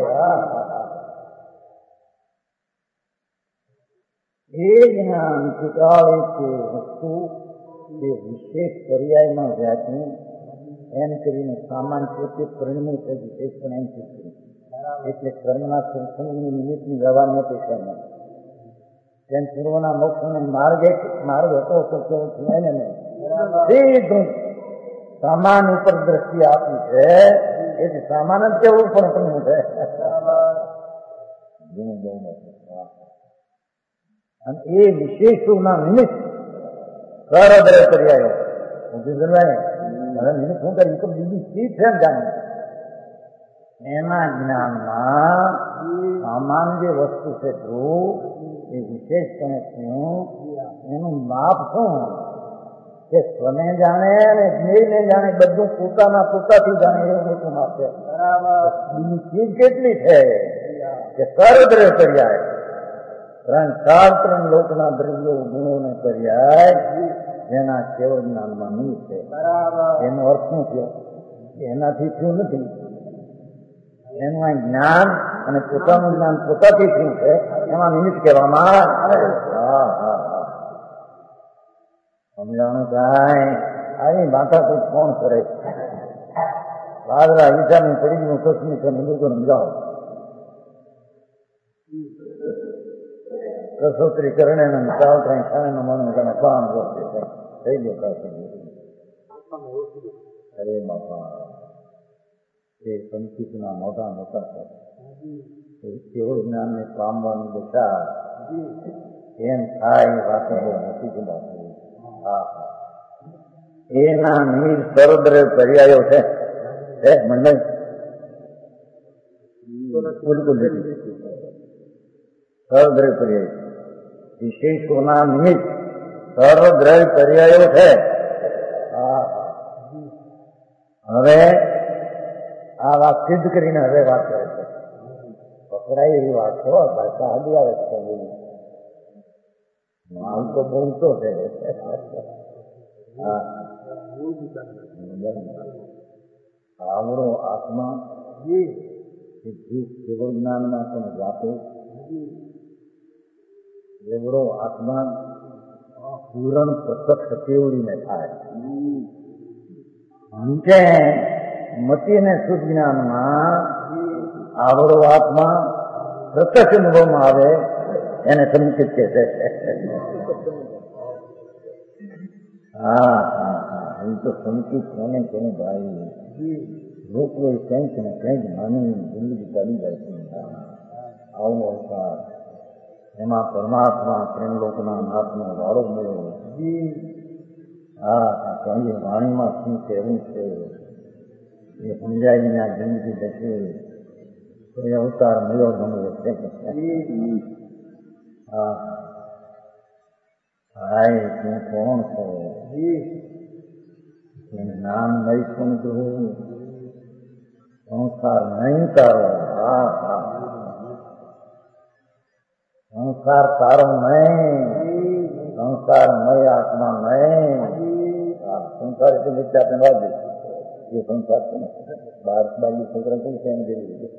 એ જ્ઞાન ચૂકાવે છે વસ્તુ જે વિશેષ પર્યાયમાં વ્યાખ્યું એમ કરીને સામાન્ય પોતે પરિણમી છે, વિશેષ પણ એમ ચૂક્યું. એટલે કર્મના સંસર્ગની નિમિત્તની વ્યવહારની અપેક્ષા તેમ પૂર્વના મોક્ષનો માર્ગ હતો તો કેવું થયું ને સીધું સામાન ઉપર દ્રષ્ટિ આપી છે. એથી સામાન જ કેવું પણ કરવું છે. અને એ વિશેષોના નિમિત્ત સરદરે કરી આવ્યો. નિમિત્ત શું કરી તો બીજી ચીજ છે જાણી એના જ્ઞાનમાં સામાન જે વસ્તુ છે ધ્રુવ એ વિશેષપણે થયું. એનું માપ શું કે સ્વને જાણે અને જ્ઞેયને જાણે બધું પોતાથી જાણે એવું મોટું માપ છે. બીજી ચીજ કેટલી છે કે સરદરે પર્યાય ત્રણ લોકના દ્રવ્યો ગુણોને પર્યાય જેના કેવળ જ્ઞાનમાં નહીં છે. એનો અર્થ શું થયો? એનાથી થયું નથી. એનું આ જ્ઞાન અને પોતાનું જ્ઞાન પોતાથી થયું છે એમાં નિમિત્ત કહેવામાં આવે. સમજાણું કાંઈ આવી માથા કોઈ કોણ કરે? વાદળા વિચારની પડી ગયું કસમી છે મંદિર તો સમજાવો. કસોત્રી કરણે ચાવત્રાય ખાણે મન તમે પાન જોશે થઈ ગયો કાશી. અરે બાપા એ સંકિતના મોટા મોટા છે. કેવળ જ્ઞાનને પામવાની દશા એમ થાય એ વાત નથી જ બાપુ. એના નીર સરદરે પર્યાયો છે મંડળ બિલકુલ સરદ્રય પર્યાય વિશેષોના નિમિત્ત સરદ્રય પર્યાયો છે. હવે આ વાત સિદ્ધ કરીને હવે વાત કરે છે. પકડાય એવી વાત છો ભાષા આડી આવે છે. માલ તો બોલતો છે. આવડો આત્મા જે કેવળ જ્ઞાનમાં પણ જાતે એવડો આત્મા પૂરણ પ્રત્યક્ષ કેવડીને થાય. અંતે મતીને શુદ્ધ જ્ઞાનમાં આવડો આત્મા પ્રત્યક્ષ અનુભવમાં આવે એને સંકિત કહે છે. એ તો સંકિત કોને કોને ભાઈ લોકો કંઈક ને કંઈક નાની જિંદગી ચાલી જાય છે. આવો અવતાર એમાં પરમાત્મા પ્રેમલોકના નાથનો વાળો મળ્યો. કઈ વાણીમાં શું કહેવું છે એ સમજાવીને આ જિંદગી જશે. કોઈ અવતાર મળ્યો ગમ્યો છે. ભાઈ તું કોણ છો? જ્ઞાન નહીં સમજવું સંસાર નહીં તારો. સંસાર તારો નહીં, સંસાર મય આત્મા નહીં. સંસાર એટલે મિથ્યા આપને વાજે એ સંસાર છે ને બાર બાજુ છોકરા કઈ છે એમ જેવી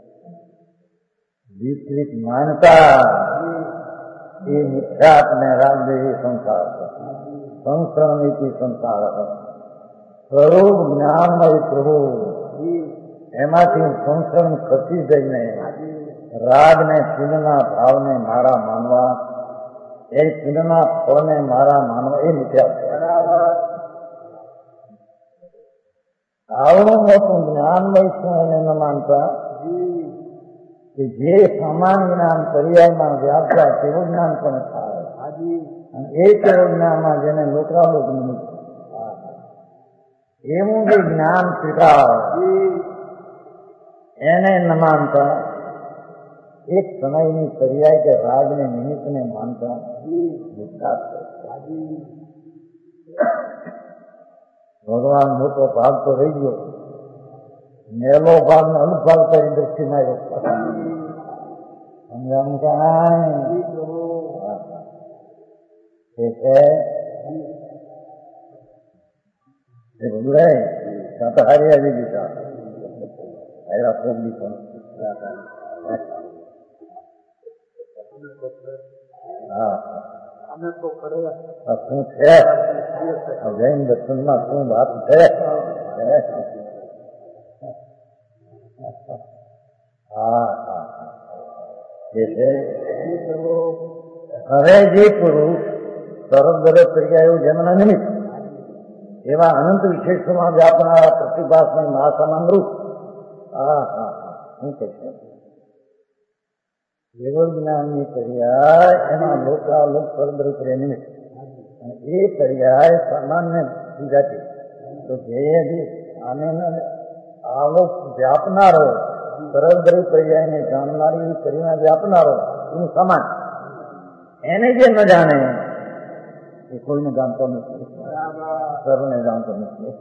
વિપરીત માનતા એ મિથ્યાત્મને રાજ્ય એ સંસાર છે. સંશ્રમિત સંસાર સ્વરૂપ જ્ઞાનમય પ્રભુ એમાંથી સંશ્રમ ખસી જઈને રાગ ને ચિહ્નના ભાવને મારા માનવા, એ ચિહ્નના ફળને મારા માનવા એ મિથ્યા છે. આવડું મોટું જ્ઞાનમય શું એને ન માનતા કે જે સમાન જ્ઞાન પર્યાયમાં વ્યાપતા તેવું જ્ઞાન પણ થાય. અને એ કેવું જ્ઞાનમાં જેને લોકરાલોક નિમિત્ત એવું જે જ્ઞાન સ્વીકાર એને ન માનતા એક સમયની પર્યાય કે રાગને નિમિત્તને માનતા ભગવાન મોટો ભાગ તો રહી ગયો, મેલો ભાગ ને અનુભાગ કરી દ્રષ્ટિમાં સમજાણું કાંઈ એ બધું હે ત્યાં તો હારી આવી દીધા એરા ફોગી પણ હા શું છે જૈન દર્શનમાં શું વાત છે હા હા એ છે હવે જે પુરુષ સર્વગત પર્યાયો જન્મના નિમિત્ત એવા અનંત વિશેષોમાં વ્યાપનારા પ્રતિભાસમય મહાસમાનરૂપ હા હા હા શું કહે છે કેવળ જ્ઞાનની પર્યાય એમાં લોકાલોક સર્વદ્ર પર્યાય નિમિત્ત અને એ પર્યાય સામાન્ય જાતિ તો જે આને આલોક વ્યાપનારો સર્વદ્ર પર્યાયને જાણનારી પરિણામ વ્યાપનારો એનું સમાન એને જે ન જાણે એ કોઈને જાણતો નથી સર્વને જાણતો નથી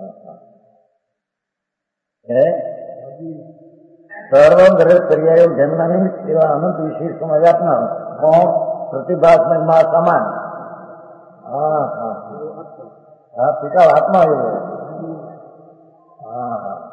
સર્વગ્રહ પર્યાયો જન્મના નિમિત્ત એવા અનંત વિશેષમાં વ્યાપનારો કોણ પ્રતિભાસમાં સમાન હા હા હા પિતા આત્મા એવો હા હા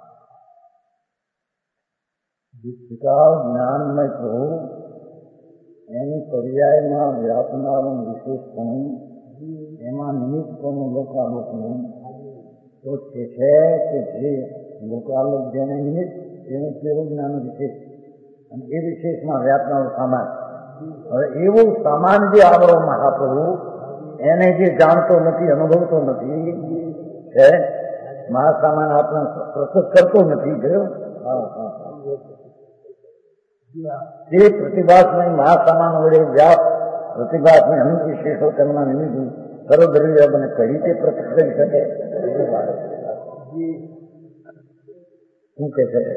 પિતા જ્ઞાનમય પ્રભુ એની પર્યાયમાં વ્યાપનારું વિશેષપણું એમાં નિમિત્તપણું લોકાલોકનું તો છે કે જે લોકાલોક જેને નિમિત્ત એવું કેવું જ્ઞાન વિશેષ અને એ વિશેષમાં વ્યાપનારું સામાન હવે એવું સામાન જે આવરો મહાપ્રભુ એને જે જાણતો નથી અનુભવતો નથી છે મહાસામાન આપણે પ્રસ્તુત કરતો નથી ગયો હા હા તે પ્રતિભાસમય મહાસામાન વડે વ્યાપ પ્રતિભાસમય અનંત વિશેષો તેમના નિમિત્ત સર્વદ્રવ્યને કઈ રીતે પ્રકટ કરી શકે શું કે છે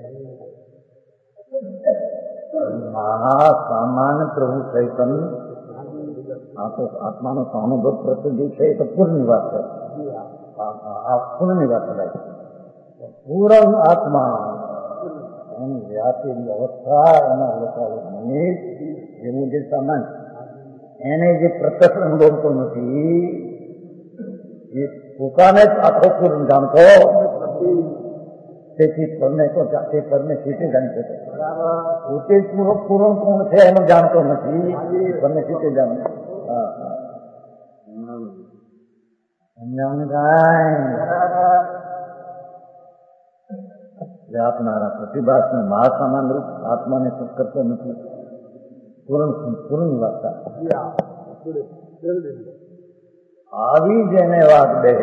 મહાસામાન પ્રભુ ચૈતન આ તો આત્માનો અનુભવ પ્રસિદ્ધિ છે એ તો પૂર્ણની વાત છે આ પૂર્ણની વાત કરાય પૂર્ણ આત્મા એની વ્યાપેલી અવસ્થા એના લોકો એવું જે સામાન એને જે પ્રત્યક્ષ અનુભવતો નથી એ પોતાને જ આખો પૂર્ણ જાણતો તેથી પરને તો તે પરને સીધે જાણી શકે પોતે પૂર્ણ કોણ છે એનો જાણતો નથી પરને સીધે જાણે હા હા વ્યાપનારા પ્રતિભાસને મહાસામાન રૂપ આત્માને સુખ કરતો નથી પૂર્ણ વાર્તા આવી જેને વાત બે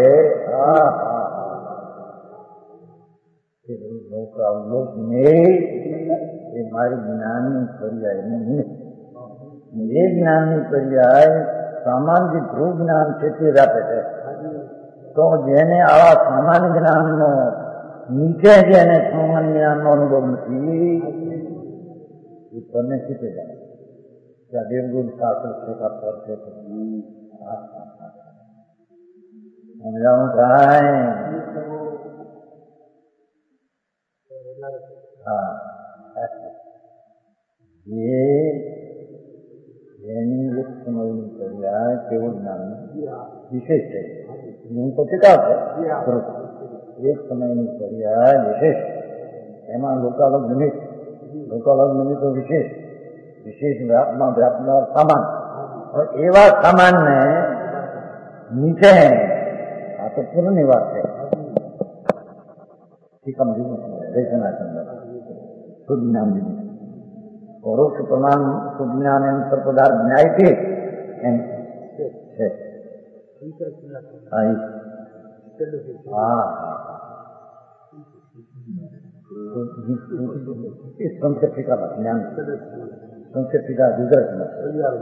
એ મારી જ્ઞાનની પર્યાય નિમિત્ત એ જ્ઞાનની પર્યાય સામાન જે ધ્રુવ જ્ઞાન છે તે વ્યાપે છે તો જેને આવા સામાન્ય જ્ઞાનનો નીચે જેને સામાન્ય જ્ઞાનનો અનુભવ નથી એ પરને શીખે જાય ત્યાં દેવગુણ શાસ્ત્ર છે પર છે સમજાવું કાંઈ હા એની એક સમયની પર્યાય કેવું જ્ઞાન વિશેષ છે હું તો ચિતાવ છે એક સમયની પર્યાય વિશેષ એમાં લોકાલોક નિમિત્તો વિશેષ વ્યાપમાં વ્યાપનાર સામાન એવા સામાનને નીચે આ તો પૂર્ણની વાત છે શુદ્ધ જ્ઞાન પરોક્ષ પ્રમાણ શુદ્ધ જ્ઞાન એમ સર્પદાર ન્યાય છે એમ છે સંક્ષેપિકા જ્ઞાન સંક્ષેપિકા ગુજરાતમાં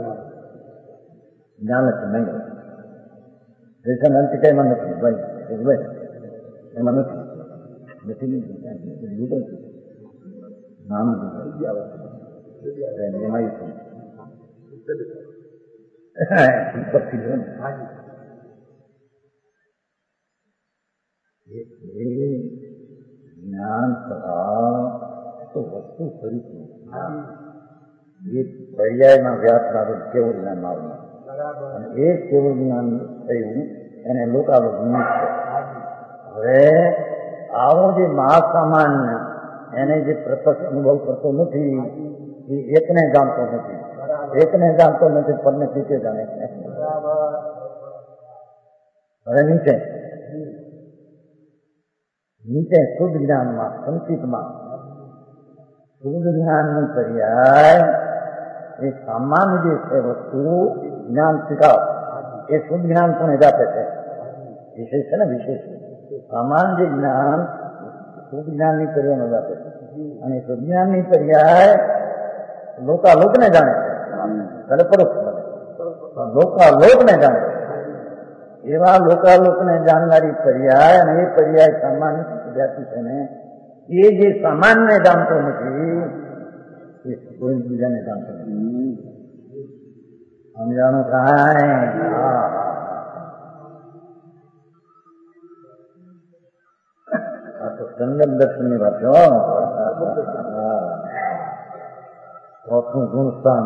જ્ઞાન છે નહીં દેશન અંતિકાયમાં નથી ભાઈ એમાં નથી નાનું જ્ઞાન સ્વભાવ તો વસ્તુ ખરી એ પર્યાયમાં વ્યાસ કેવું જ્ઞાન આવનાર અને એ કેવું જ્ઞાન થયું એને લોકાલોક નિમિત્ત છે હવે આવો જે મહાસામાન્ય એને જે પ્રત્યક્ષ અનુભવ કરતો નથી એ એકને જાણતો નથી, એકને જાણતો નથી, પરને પીતે જાણે છે. હવે નીચે શુદ્ધ જ્ઞાનમાં સંચિતમાં શુદ્ધ જ્ઞાનનું પર્યાય એ સામાન્ય જે છે વસ્તુ જ્ઞાન શીખાવ એ શુદ્ધ જ્ઞાન પણ જ આપે છે. વિશેષ છે ને, વિશેષ સામાન્ય જે જ્ઞાન શુદ્ધ જ્ઞાનની પર્યાય જ આપે છે. અને શુદ્ધ જ્ઞાનની પર્યાય લોકાલોકને જાણે છે, ભલે પરોક્ષ બને લોકાલોકને જાણે છે. એવા લોકાલોકને જાણનારી પર્યાય અને એ પર્યાય સામાન્ય વિદ્યાર્થી છે ને એ જે સામાન્ય જાણતો નથી એ કોઈ બીજાને જાણતો નથી. સમજાણું કાંઈ? આ તો સંગમ દર્શનની વાત છે. ચોથું ગુણસ્થાન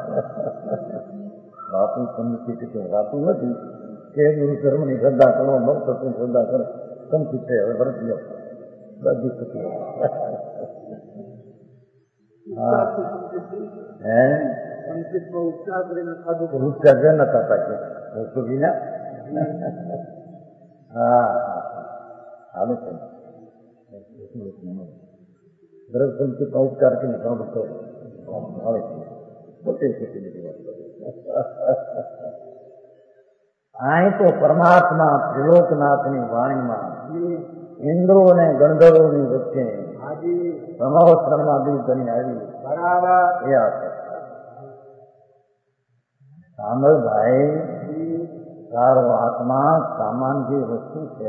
વાતું સમજી શકે વાતું નથી કે ગુરુ ધર્મની શ્રદ્ધા કરો, ભક્તની શ્રદ્ધા કરો, સમજી છે. હવે ભરત લો બધી શકી ઉપચાર ન થતા છે સુધીના. હા ચાલુ છે ભરત સંસ્કૃત ઉપચાર કરીને સાંભળતો આવે છે પોતે શીખી લીધી વાત. અહીં તો પરમાત્મા ત્રિલોકનાથની વાણીમાં ઇન્દ્રો અને ગંધર્વોની વચ્ચે સમાવસ્ત્રમાં બની આવી એ આપે. સાંભળ ભાઈ, તારો આત્મા સામાન જે વસ્તુ છે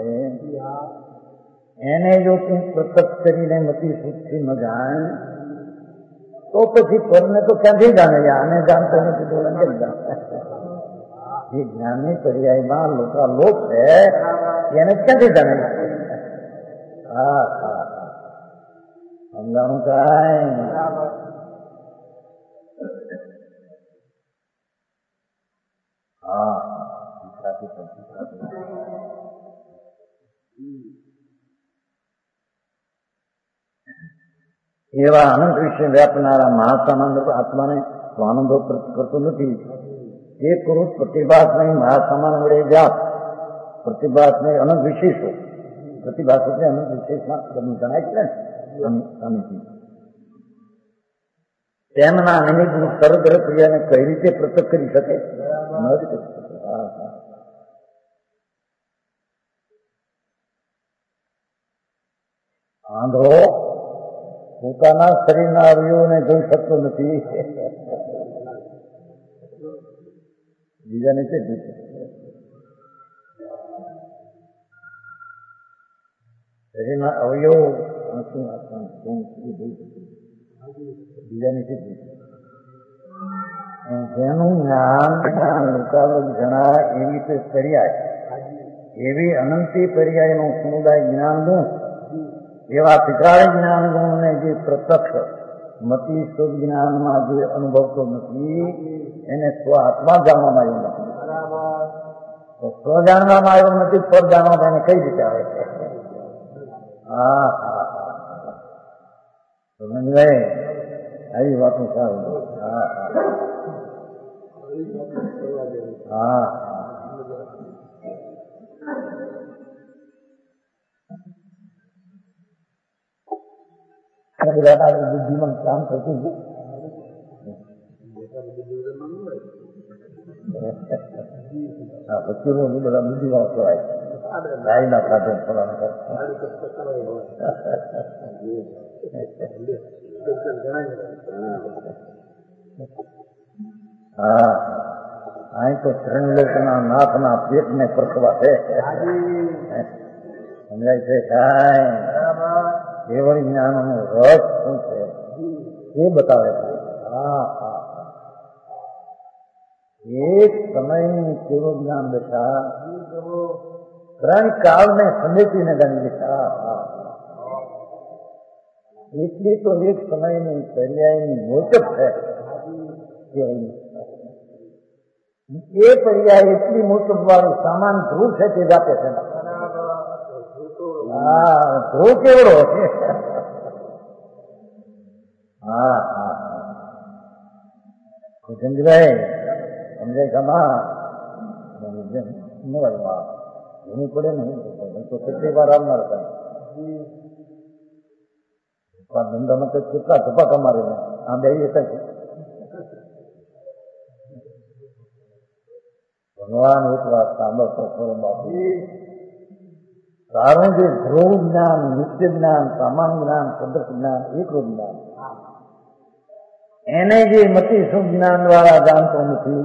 એને જો તું પ્રત્યક્ષ કરીને મતી સુખથી ન જાણ તો પછી પરને તો ક્યાંથી જાણે? આને જાણતો નથી તો કેમ જાણે? જે જ્ઞાનની પર્યાયમાં લોકાલોક છે એને ક્યાંથી જાણે? હા હા સમજાણું કાંઈ? હા એવા અનંત વિશે વ્યાપનારા મહાસામાન આત્માને સ્વાનુભવ કરતો નથી. એ પુરુષ પ્રતિભાસ નહીં, મહાસામાન વડે વ્યાપ પ્રતિભાસ નહીં, અનંત વિશેષો પ્રતિભાસ એટલે અનંત વિશેષમાં બધું જણાય છે ને. તેમના નિમિત્ત સર્વગ્ર ક્રિયાને કઈ રીતે પ્રત્યક્ષ કરી શકે? આંધળો પોતાના શરીરના અવયવોને જોઈ શકતો નથી, બીજાને છે શરીરના અવયવો બીજાને છે. જેનું જ્ઞાન લોકાલોક જણા એવી રીતે પર્યાય એવી અનંતી પર્યાયનો સમુદાય જ્ઞાનનું એવા પિતાળી જ્ઞાન ગુણને જે પ્રત્યક્ષ મતિ શુદ્ધ જ્ઞાનમાં જે અનુભવતો નથી એને સ્વ આત્મા જાણવામાં આવ્યો નથી. તો સ્વ જાણવામાં આવ્યો નથી, પર જાણવામાં એને કઈ રીતે આવે છે? હા હા સમજાય આવી વાતો સારું. હા હા હા બુદ્ધિમાં કામ કરતું વકીલો બધા બુદ્ધિમાં કહેવાય ગાયના સાધન ફળાના હા અહીં તો ત્રણલોકના નાથના પેટને પરખવા છે. સમજાય છે કાંઈ? કેવળ જ્ઞાનનો રસ શું છે એ બતાવે છે. હા હા એક સમયની કેવળ જ્ઞાન દશા ત્રણ કાળને સમેટીને જાણી દશા. એટલી તો એક સમયની પર્યાયની મોટપ છે. એ પર્યાય એટલી મોટપ વાળું સામાન ધ્રુવ છે તે જાતે છે. હા ધ્રુવ કેવડો છે. હા હા કુચંદભાઈ સમજાય ખમા ઘણું પડે ને તો કેટલી વાર આવનાર હતા ધંધામાં તો કેટલા ધપા કમારે આ બે એક જ ભગવાન એક વાત સાંભળતો ખરો બાપુ તારું જે ધ્રુવ જ્ઞાન નિત્ય જ્ઞાન સામાન્ય જ્ઞાન સદર્શ જ્ઞાન એકલું જ્ઞાન એને જે મતિ શુભ જ્ઞાન વાળા જાણતો નથી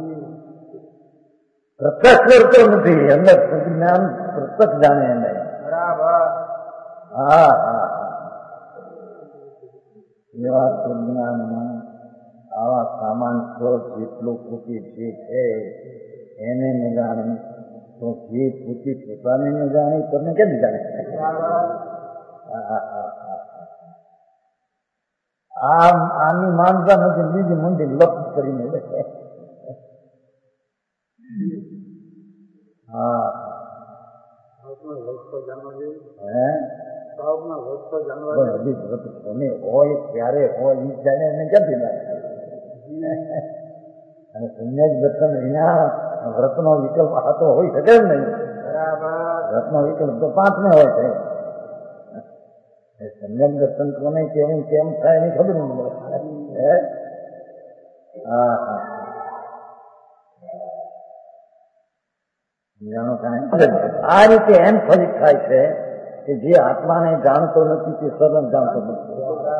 પ્રત્યક્ષ કરતો નથી અંદર શુભ જ્ઞાન પ્રત્યક્ષ જાણે એને હા હા એવા શુભ જ્ઞાનમાં આવા સામાન સ્વરૂપ જેટલું પૂછી જે છે એને ન જાણે તો જે પૂછી પોતાને ન જાણે તમને કેમ જાણે આની માનતા નથી બીજી મંદિર લપ કરીને હા હોય ત્યારે હોય ઈ જાણે એને ક્યાંથી લાગે અને સંન્યાસ દર્શન વિના વ્રતનો વિકલ્પ આતો હોય શકે જ નહીં. વ્રતનો વિકલ્પ તો 5 ને હોય છે. સંન્યાસ દર્શન કોને કેમ કેમ થાય એની ખબર નહીં મળે. હા હા જાણો કાંઈ આ રીતે એમ ફલિત થાય છે કે જે આત્માને જાણતો નથી તે સર્વ જાણતો નથી.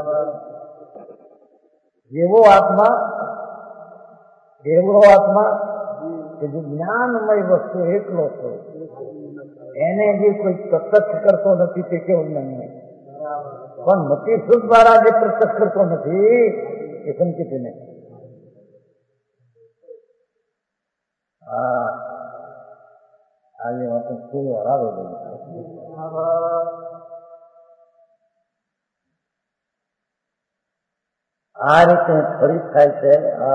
એવો આત્મા કે જે જ્ઞાનમય વસ્તુ એકલો છે એને જે કોઈ પ્રત્યક્ષ કરતો નથી તે કેવું જ્ઞાન પણ મતિ શુદ્ધ દ્વારા જે પ્રત્યક્ષ કરતો નથી એ સંકેત નહીં. હા આજે વાત શું હરાવે આ રીતે ફરી થાય છે.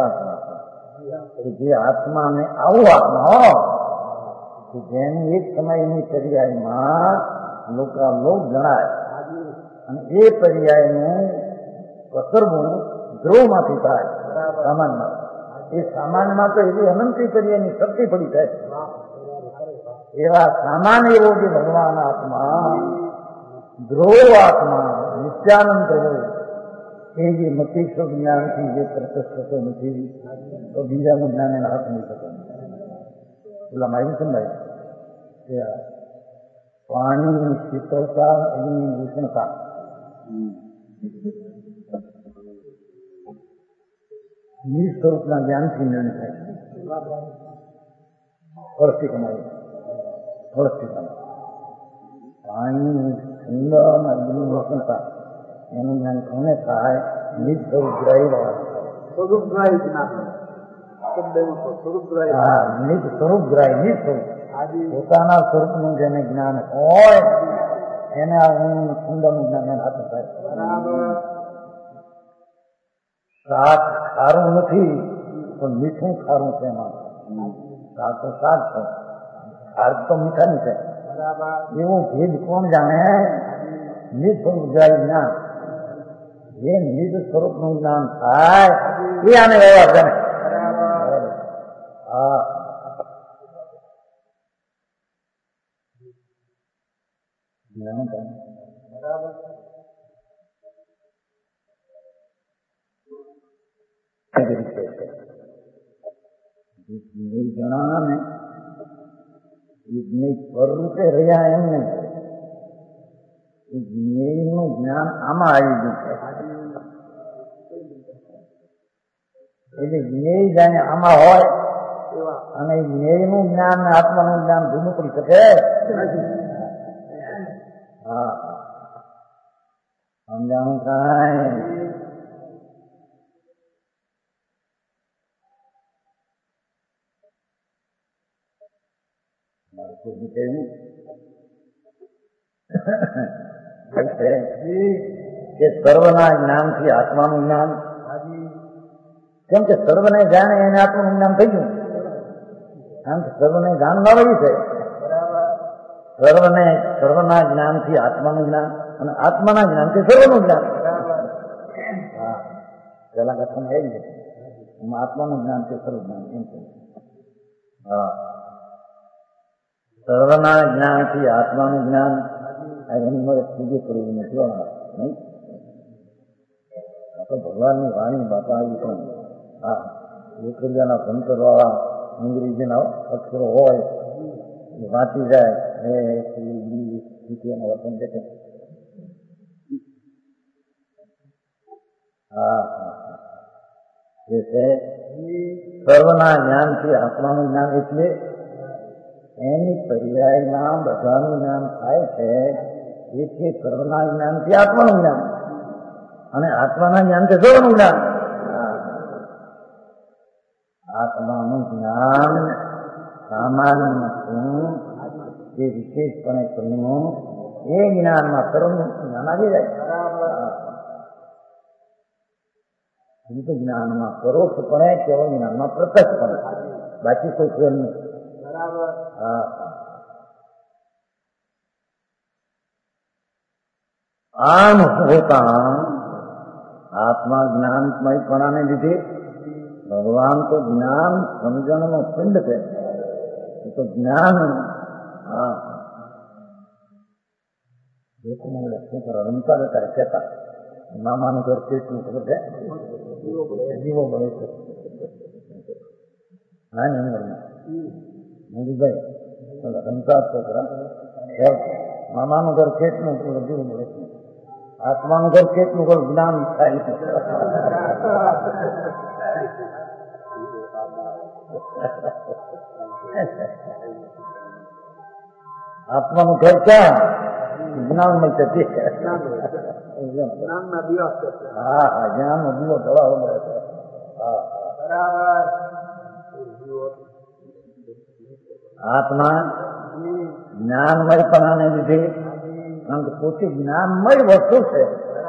જે આત્માને આવું આત્મા જેનું એક સમયની પર્યાયમાં લોક જણાય અને એ પર્યાયનું પ્રસરવું ધ્રુવમાંથી થાય સામાનમાં. એ સામાનમાં તો એવી અનંતી પર્યાયની શક્તિ પડી થાય. એવા સામાન એવો જે ભગવાન આત્મા ધ્રુવ આત્મા નિત્યાનંદ પ્રભુ એ જે મતિ શુભ જ્ઞાનથી જે પ્રત્યક્ષ થતો નથી તો બીજાનું જ્ઞાન એના હાથ નહીં થતો. પેલા માહિતી સમજાય પાણીની શીતળતા અગ્નિની ઉષ્ણતા નિજ સ્વરૂપના જ્ઞાનથી નિર્ણય થાય. ફળથી કમાય ફળથી કમાય પાણીની ઠંડ અને અગ્નિની ઉષ્ણતા એનું જ્ઞાન કોને થાય? નિજ સ્વરૂપ ગ્રાહી વાળા નિજ સ્વરૂપ ગ્રાહી નિજ સ્વરૂપ પોતાના સ્વરૂપનું જેને જ્ઞાન હોય એને આ ઊંઘનું ઠંડાનું જ્ઞાન એને હાથ થાય. શાક ખારું નથી પણ મીઠું ખારું છે. એમાં શાક તો શાક છે, ખાર તો મીઠાની છે. એવું ભેદ કોણ જાણે? નિજ સ્વરૂપ ગ્રાહી જ્ઞાન. જે નિજ સ્વરૂપનું જ્ઞાન થાય એ આને વ્યવહાર જાણે. હા જણાના ને એ સ્વરૂપે રહ્યા એમ નહીં. એ જ્ઞેયનું જ્ઞાન આમાં આવી ગયું છે. એટલે જ્ઞેય જાણે આમાં હોય અને જ્ઞેયનું જ્ઞાન ને આત્માનું જ્ઞાન ભૂલું પડી શકે. હા સમજાણું કાંઈ? કે સર્વના જ્ઞાનથી આત્માનું જ્ઞાન, કેમ કે સર્વને જાણે એને આત્માનું જ્ઞાન થઈ ગયું. કારણ કે સર્વને જાણનાર છે. સર્વના જ્ઞાનથી આત્માનું જ્ઞાન અને આત્માના જ્ઞાનથી સર્વનું જ્ઞાન. હા, પેલા કથામાં એ જ છે, આત્માનું જ્ઞાન છે સર્વ જ્ઞાન એમ છે. હા, સર્વના જ્ઞાનથી આત્માનું જ્ઞાન એની મળે પૂજ્ય કરવું નથી નહીં. આ તો ભગવાનની વાણી બાપા આવી પણ હા એકબીજાના ભણતર વાળા અંગ્રેજીના અક્ષરો હોય વાંચી જાય એના વર્તન દેખે. હા જે છે સર્વના જ્ઞાનથી આત્માનું જ્ઞાન એટલે એની પર્યાયના બધાનું જ્ઞાન થાય છે. એથી સર્વના જ્ઞાનથી આત્માનું જ્ઞાન અને આત્માના જ્ઞાનથી સર્વનું જ્ઞાન. આત્માનું જ્ઞાન સામાન્ય જે વિશેષપણે કર્યું એ જ્ઞાનમાં સર્વનું જ્ઞાન આવી જાય. જ્ઞાનમાં પરોક્ષપણે કેવળ જ્ઞાનમાં પ્રત્યક્ષપણે બાકી કોઈ ફેર નહીં. હા, આમ હોતા આત્મા જ્ઞાનમયપણાને લીધે ભગવાન તો જ્ઞાન સમજણનો પિંડ છે. એ તો જ્ઞાન લક્ષ્મી પર રમતા જતા કહેતા મામાનું ઘર કેટલું ખબર છે જીવો બને છે. નાની ઉંમરમાં મોદીભાઈ રમતા છોકરા મામાનું ઘર કેટલું જીવો મળે છે. આત્માનું ઘર કેટલું ઘર જ્ઞાન થાય છે. આત્માનું ઘર ક્યાં જ્ઞાનમાં છે. હા હા, જ્ઞાન નો દીવો જવાબ મળે છે. આત્મા જ્ઞાનમયપણાને લીધે કારણ કે પોતે જ્ઞાનમય વસ્તુ છે.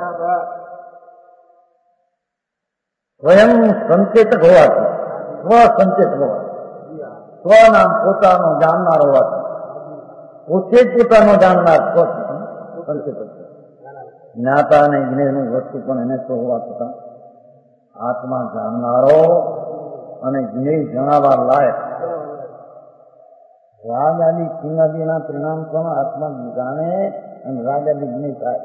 સ્વયં સંચેતક હોવાથી સ્વસંચેત હોવાથી સ્વનામ પોતાનો જાણનાર હોવાથી પોતે જ પોતાનો જાણનાર સંચેતક છે. જ્ઞાતા અને જ્ઞેયનું વસ્તુ પણ એને તો હોવા છતાં આત્મા જાણનારો અને જ્ઞેય જણાવવા લાયક રાગ આદિ સિંહાદિના પરિણામ પણ આત્મા જાણે અને રાગ આદિ જ્ઞેય થાય.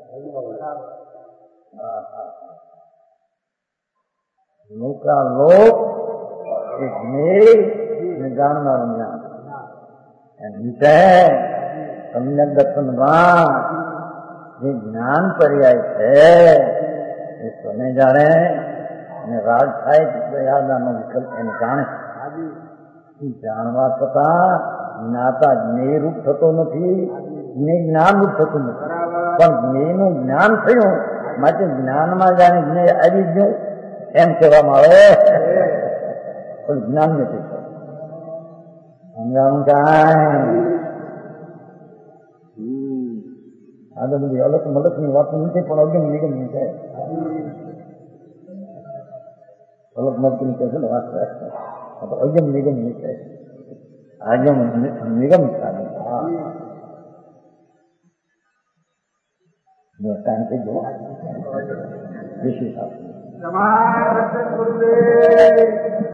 લોકાલોક એ જ્ઞેય જાણનારું જ્ઞાન વિષય સમ્યક દર્શનમાં જે જ્ઞાન પર્યાય છે એ તમે જાણે અને રાગ થાય પ્રયાદાનો વિકલ્પ એને જાણે. જાણવા છતાં જ્ઞાતા જ્ઞેય રૂપ થતો નથી, જ્ઞેય જ્ઞાન રૂપ થતું નથી. પણ જ્ઞેયનું જ્ઞાન થયું માટે જ્ઞાનમાં જાણે જ્ઞેય આવી ગયું એમ કહેવામાં આવે પણ જ્ઞાન નથી સમજાણું કાંઈ. આ તો બધી અલગ મલકની વાતો નથી પણ અગમ નિગમની છે. અલગ મલકની કહે છે ને વાત અગમ નિગમની છે. આગમ નિગમ સારી કારણ કે જો વિશેષ